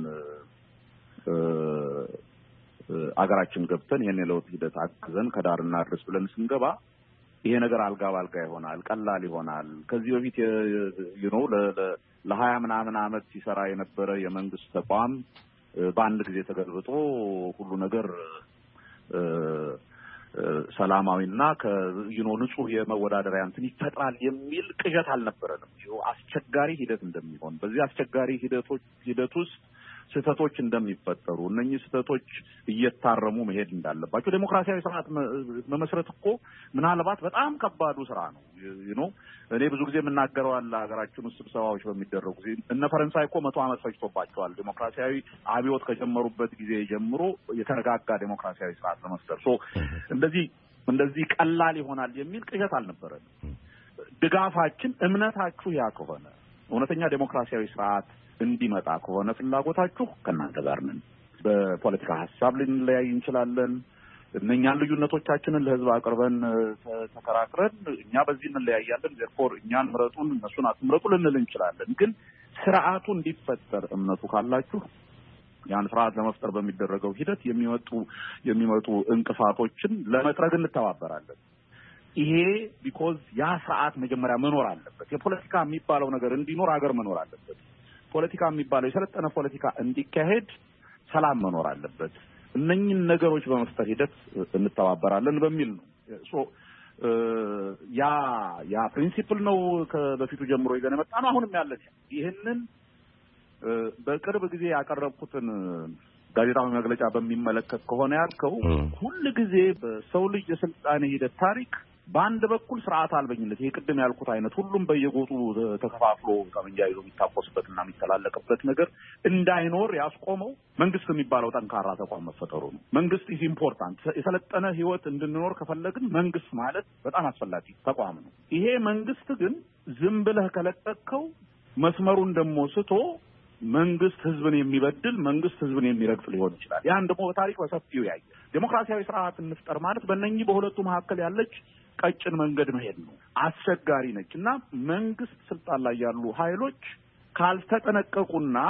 አገራችን ገብተን ይሄን የለውጥ ሂደት አግዘን ከዳርና ድረስ ብለን ስንገባ ይሄ ነገር አልጋ ባልጋ ይሆናል፣ ቀላል ይሆናል። ከዚህ በፊት you know ለሀያ ምናምን አመት ሲሰራ የነበረ የመንግስት ተቋም በአንድ ጊዜ ተገልብጦ ሁሉ ነገር ሰላማዊና ከዩኖ ንጹህ የመወዳደሪያ እንትን ይፈጥራል የሚል ቅዠት አልነበረንም። ይኸው አስቸጋሪ ሂደት እንደሚሆን በዚህ አስቸጋሪ ሂደቶች ሂደት ውስጥ ስህተቶች እንደሚፈጠሩ እነኚህ ስህተቶች እየታረሙ መሄድ እንዳለባቸው ዴሞክራሲያዊ ስርዓት መመስረት እኮ ምናልባት በጣም ከባዱ ስራ ነው። you know እኔ ብዙ ጊዜ የምናገረው አለ ሀገራችን ውስጥ ስብሰባዎች በሚደረጉ ጊዜ እነ ፈረንሳይ እኮ መቶ ዓመት ፈጅቶባቸዋል ዴሞክራሲያዊ አብዮት ከጀመሩበት ጊዜ ጀምሮ የተረጋጋ ዴሞክራሲያዊ ስርዓት ለመፍጠር ሶ እንደዚህ እንደዚህ ቀላል ይሆናል የሚል ቅዠት አልነበረንም። ድጋፋችን እምነታችሁ ያ ከሆነ እውነተኛ ዴሞክራሲያዊ ስርዓት እንዲመጣ ከሆነ ፍላጎታችሁ ከናንተ ጋር ነን። በፖለቲካ ሐሳብ ልንለያይ እንችላለን። እኛን ልዩነቶቻችንን ለህዝብ አቅርበን ተከራክረን እኛ በዚህ እንለያያለን therefore እኛን ምረጡን እነሱን አትምረጡ ልንል እንችላለን። ግን ስርዓቱ እንዲፈጠር እምነቱ ካላችሁ ያን ስርዓት ለመፍጠር በሚደረገው ሂደት የሚወጡ የሚመጡ እንቅፋቶችን ለመጥረግ እንተባበራለን። ይሄ because ያ ስርዓት መጀመሪያ መኖር አለበት። የፖለቲካ የሚባለው ነገር እንዲኖር ሀገር መኖር አለበት። ፖለቲካ የሚባለው የሰለጠነ ፖለቲካ እንዲካሄድ ሰላም መኖር አለበት። እነኚህን ነገሮች በመፍጠር ሂደት እንተባበራለን በሚል ነው። ሶ ያ ያ ፕሪንሲፕል ነው ከበፊቱ ጀምሮ ይዘን መጣ ነው አሁንም ያለን። ይሄንን በቅርብ ጊዜ ያቀረብኩትን ጋዜጣዊ መግለጫ በሚመለከት ከሆነ ያልከው ሁሉ ጊዜ በሰው ልጅ የስልጣኔ ሂደት ታሪክ በአንድ በኩል ስርዓት አልበኝነት ይሄ ቅድም ያልኩት አይነት ሁሉም በየጎጡ ተከፋፍሎ ጠመንጃ ይዞ የሚታቆስበትና የሚተላለቅበት ነገር እንዳይኖር ያስቆመው መንግስት የሚባለው ጠንካራ ተቋም መፈጠሩ ነው። መንግስት is important የሰለጠነ ህይወት እንድንኖር ከፈለግን መንግስት ማለት በጣም አስፈላጊ ተቋም ነው። ይሄ መንግስት ግን ዝም ብለህ ከለቀቀው መስመሩን ደሞ ስቶ መንግስት ህዝብን የሚበድል መንግስት ህዝብን የሚረግጥ ሊሆን ይችላል። ያን ደግሞ በታሪክ በሰፊው ያየ ዴሞክራሲያዊ ስርዓት እንፍጠር ማለት በእነኚህ በሁለቱ መካከል ያለች ቀጭን መንገድ መሄድ ነው። አስቸጋሪ ነችና መንግስት ስልጣን ላይ ያሉ ኃይሎች ካልተጠነቀቁና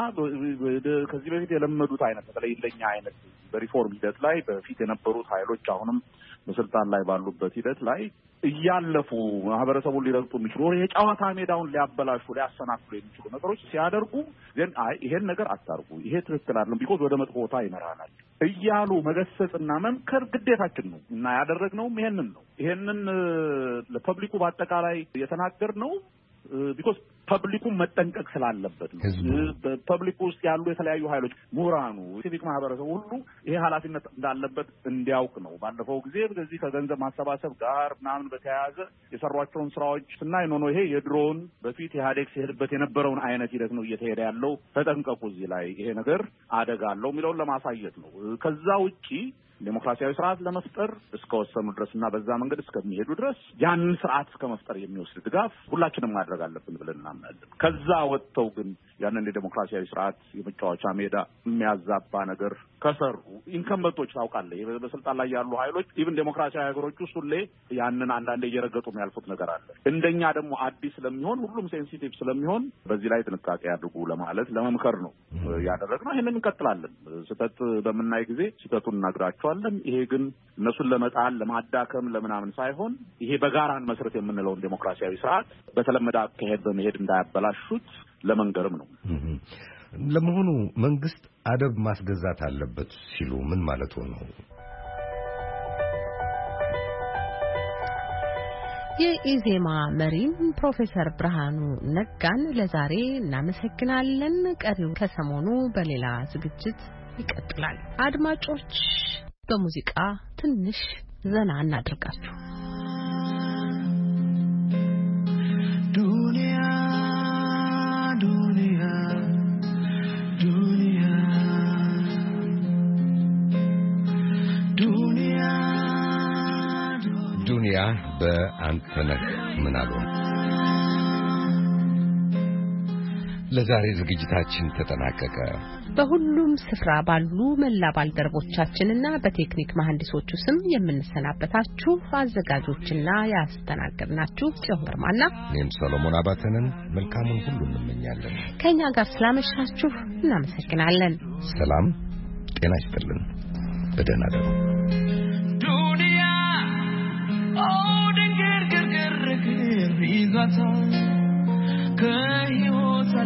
ከዚህ በፊት የለመዱት አይነት በተለይ ለኛ አይነት በሪፎርም ሂደት ላይ በፊት የነበሩት ኃይሎች አሁንም በስልጣን ላይ ባሉበት ሂደት ላይ እያለፉ ማህበረሰቡን ሊረግጡ የሚችሉ የጨዋታ ሜዳውን ሊያበላሹ ሊያሰናክሉ የሚችሉ ነገሮች ሲያደርጉ ግን አይ ይሄን ነገር አታርጉ ይሄ ትክክል አይደለም ቢኮዝ ወደ መጥፎ ቦታ ይመራናል እያሉ መገሰጽና መምከር ግዴታችን ነው እና ያደረግነውም ይሄንን ነው። ይሄንን ለፐብሊኩ በአጠቃላይ የተናገርነው ቢኮዝ ፐብሊኩ መጠንቀቅ ስላለበት ነው። ፐብሊኩ ውስጥ ያሉ የተለያዩ ኃይሎች ምሁራኑ ሲቪክ ማህበረሰቡ ሁሉ ይሄ ኃላፊነት እንዳለበት እንዲያውቅ ነው። ባለፈው ጊዜ በዚህ ከገንዘብ ማሰባሰብ ጋር ምናምን በተያያዘ የሰሯቸውን ስራዎች ስናይ ነው ነው ይሄ የድሮውን በፊት ኢህአዴግ ሲሄድበት የነበረውን አይነት ሂደት ነው እየተሄደ ያለው ተጠንቀቁ እዚህ ላይ ይሄ ነገር አደጋ አለው የሚለውን ለማሳየት ነው። ከዛ ውጪ ዴሞክራሲያዊ ስርዓት ለመፍጠር እስከወሰኑ ድረስና በዛ መንገድ እስከሚሄዱ ድረስ ያንን ስርዓት እስከመፍጠር የሚወስድ ድጋፍ ሁላችንም ማድረግ አለብን ብለን እናምናለን። ከዛ ወጥተው ግን ያንን የዴሞክራሲያዊ ስርዓት የመጫወቻ ሜዳ የሚያዛባ ነገር ከሰሩ ኢንከምበንቶች ታውቃለህ በስልጣን ላይ ያሉ ኃይሎች ኢቭን ዴሞክራሲያዊ ሀገሮች ውስጥ ሁሌ ያንን አንዳንዴ እየረገጡ የሚያልፉት ነገር አለ። እንደኛ ደግሞ አዲስ ስለሚሆን ሁሉም ሴንሲቲቭ ስለሚሆን በዚህ ላይ ጥንቃቄ ያድርጉ ለማለት ለመምከር ነው ያደረግነው። ይሄንን እንቀጥላለን። ስህተት በምናይ ጊዜ ስህተቱን እናግራቸዋለን። ይሄ ግን እነሱን ለመጣል ለማዳከም ለምናምን ሳይሆን ይሄ በጋራን መስረት የምንለውን ዴሞክራሲያዊ ስርዓት በተለመደ አካሄድ በመሄድ እንዳያበላሹት ለመንገርም ነው። ለመሆኑ መንግስት አደብ ማስገዛት አለበት ሲሉ ምን ማለት ነው? የኢዜማ መሪም ፕሮፌሰር ብርሃኑ ነጋን ለዛሬ እናመሰግናለን። ቀሪው ከሰሞኑ በሌላ ዝግጅት ይቀጥላል። አድማጮች በሙዚቃ ትንሽ ዘና እናድርጋችሁ። ዱንያ ዱንያ ዱንያ ዱንያ ዱንያ በአንተነህ ምናሉ። ለዛሬ ዝግጅታችን ተጠናቀቀ። በሁሉም ስፍራ ባሉ መላ ባልደረቦቻችንና በቴክኒክ መሐንዲሶቹ ስም የምንሰናበታችሁ አዘጋጆችና ያስተናገድናችሁ ጽዮን ግርማና እኔም ሰሎሞን አባተንን መልካሙን ሁሉ እንመኛለን። ከኛ ጋር ስላመሻችሁ እናመሰግናለን። ሰላም ጤና ይስጥልን። በደህና ደሩ። ዱንያ ኦ ድንግር ግርግር ይዛታ ከህይወት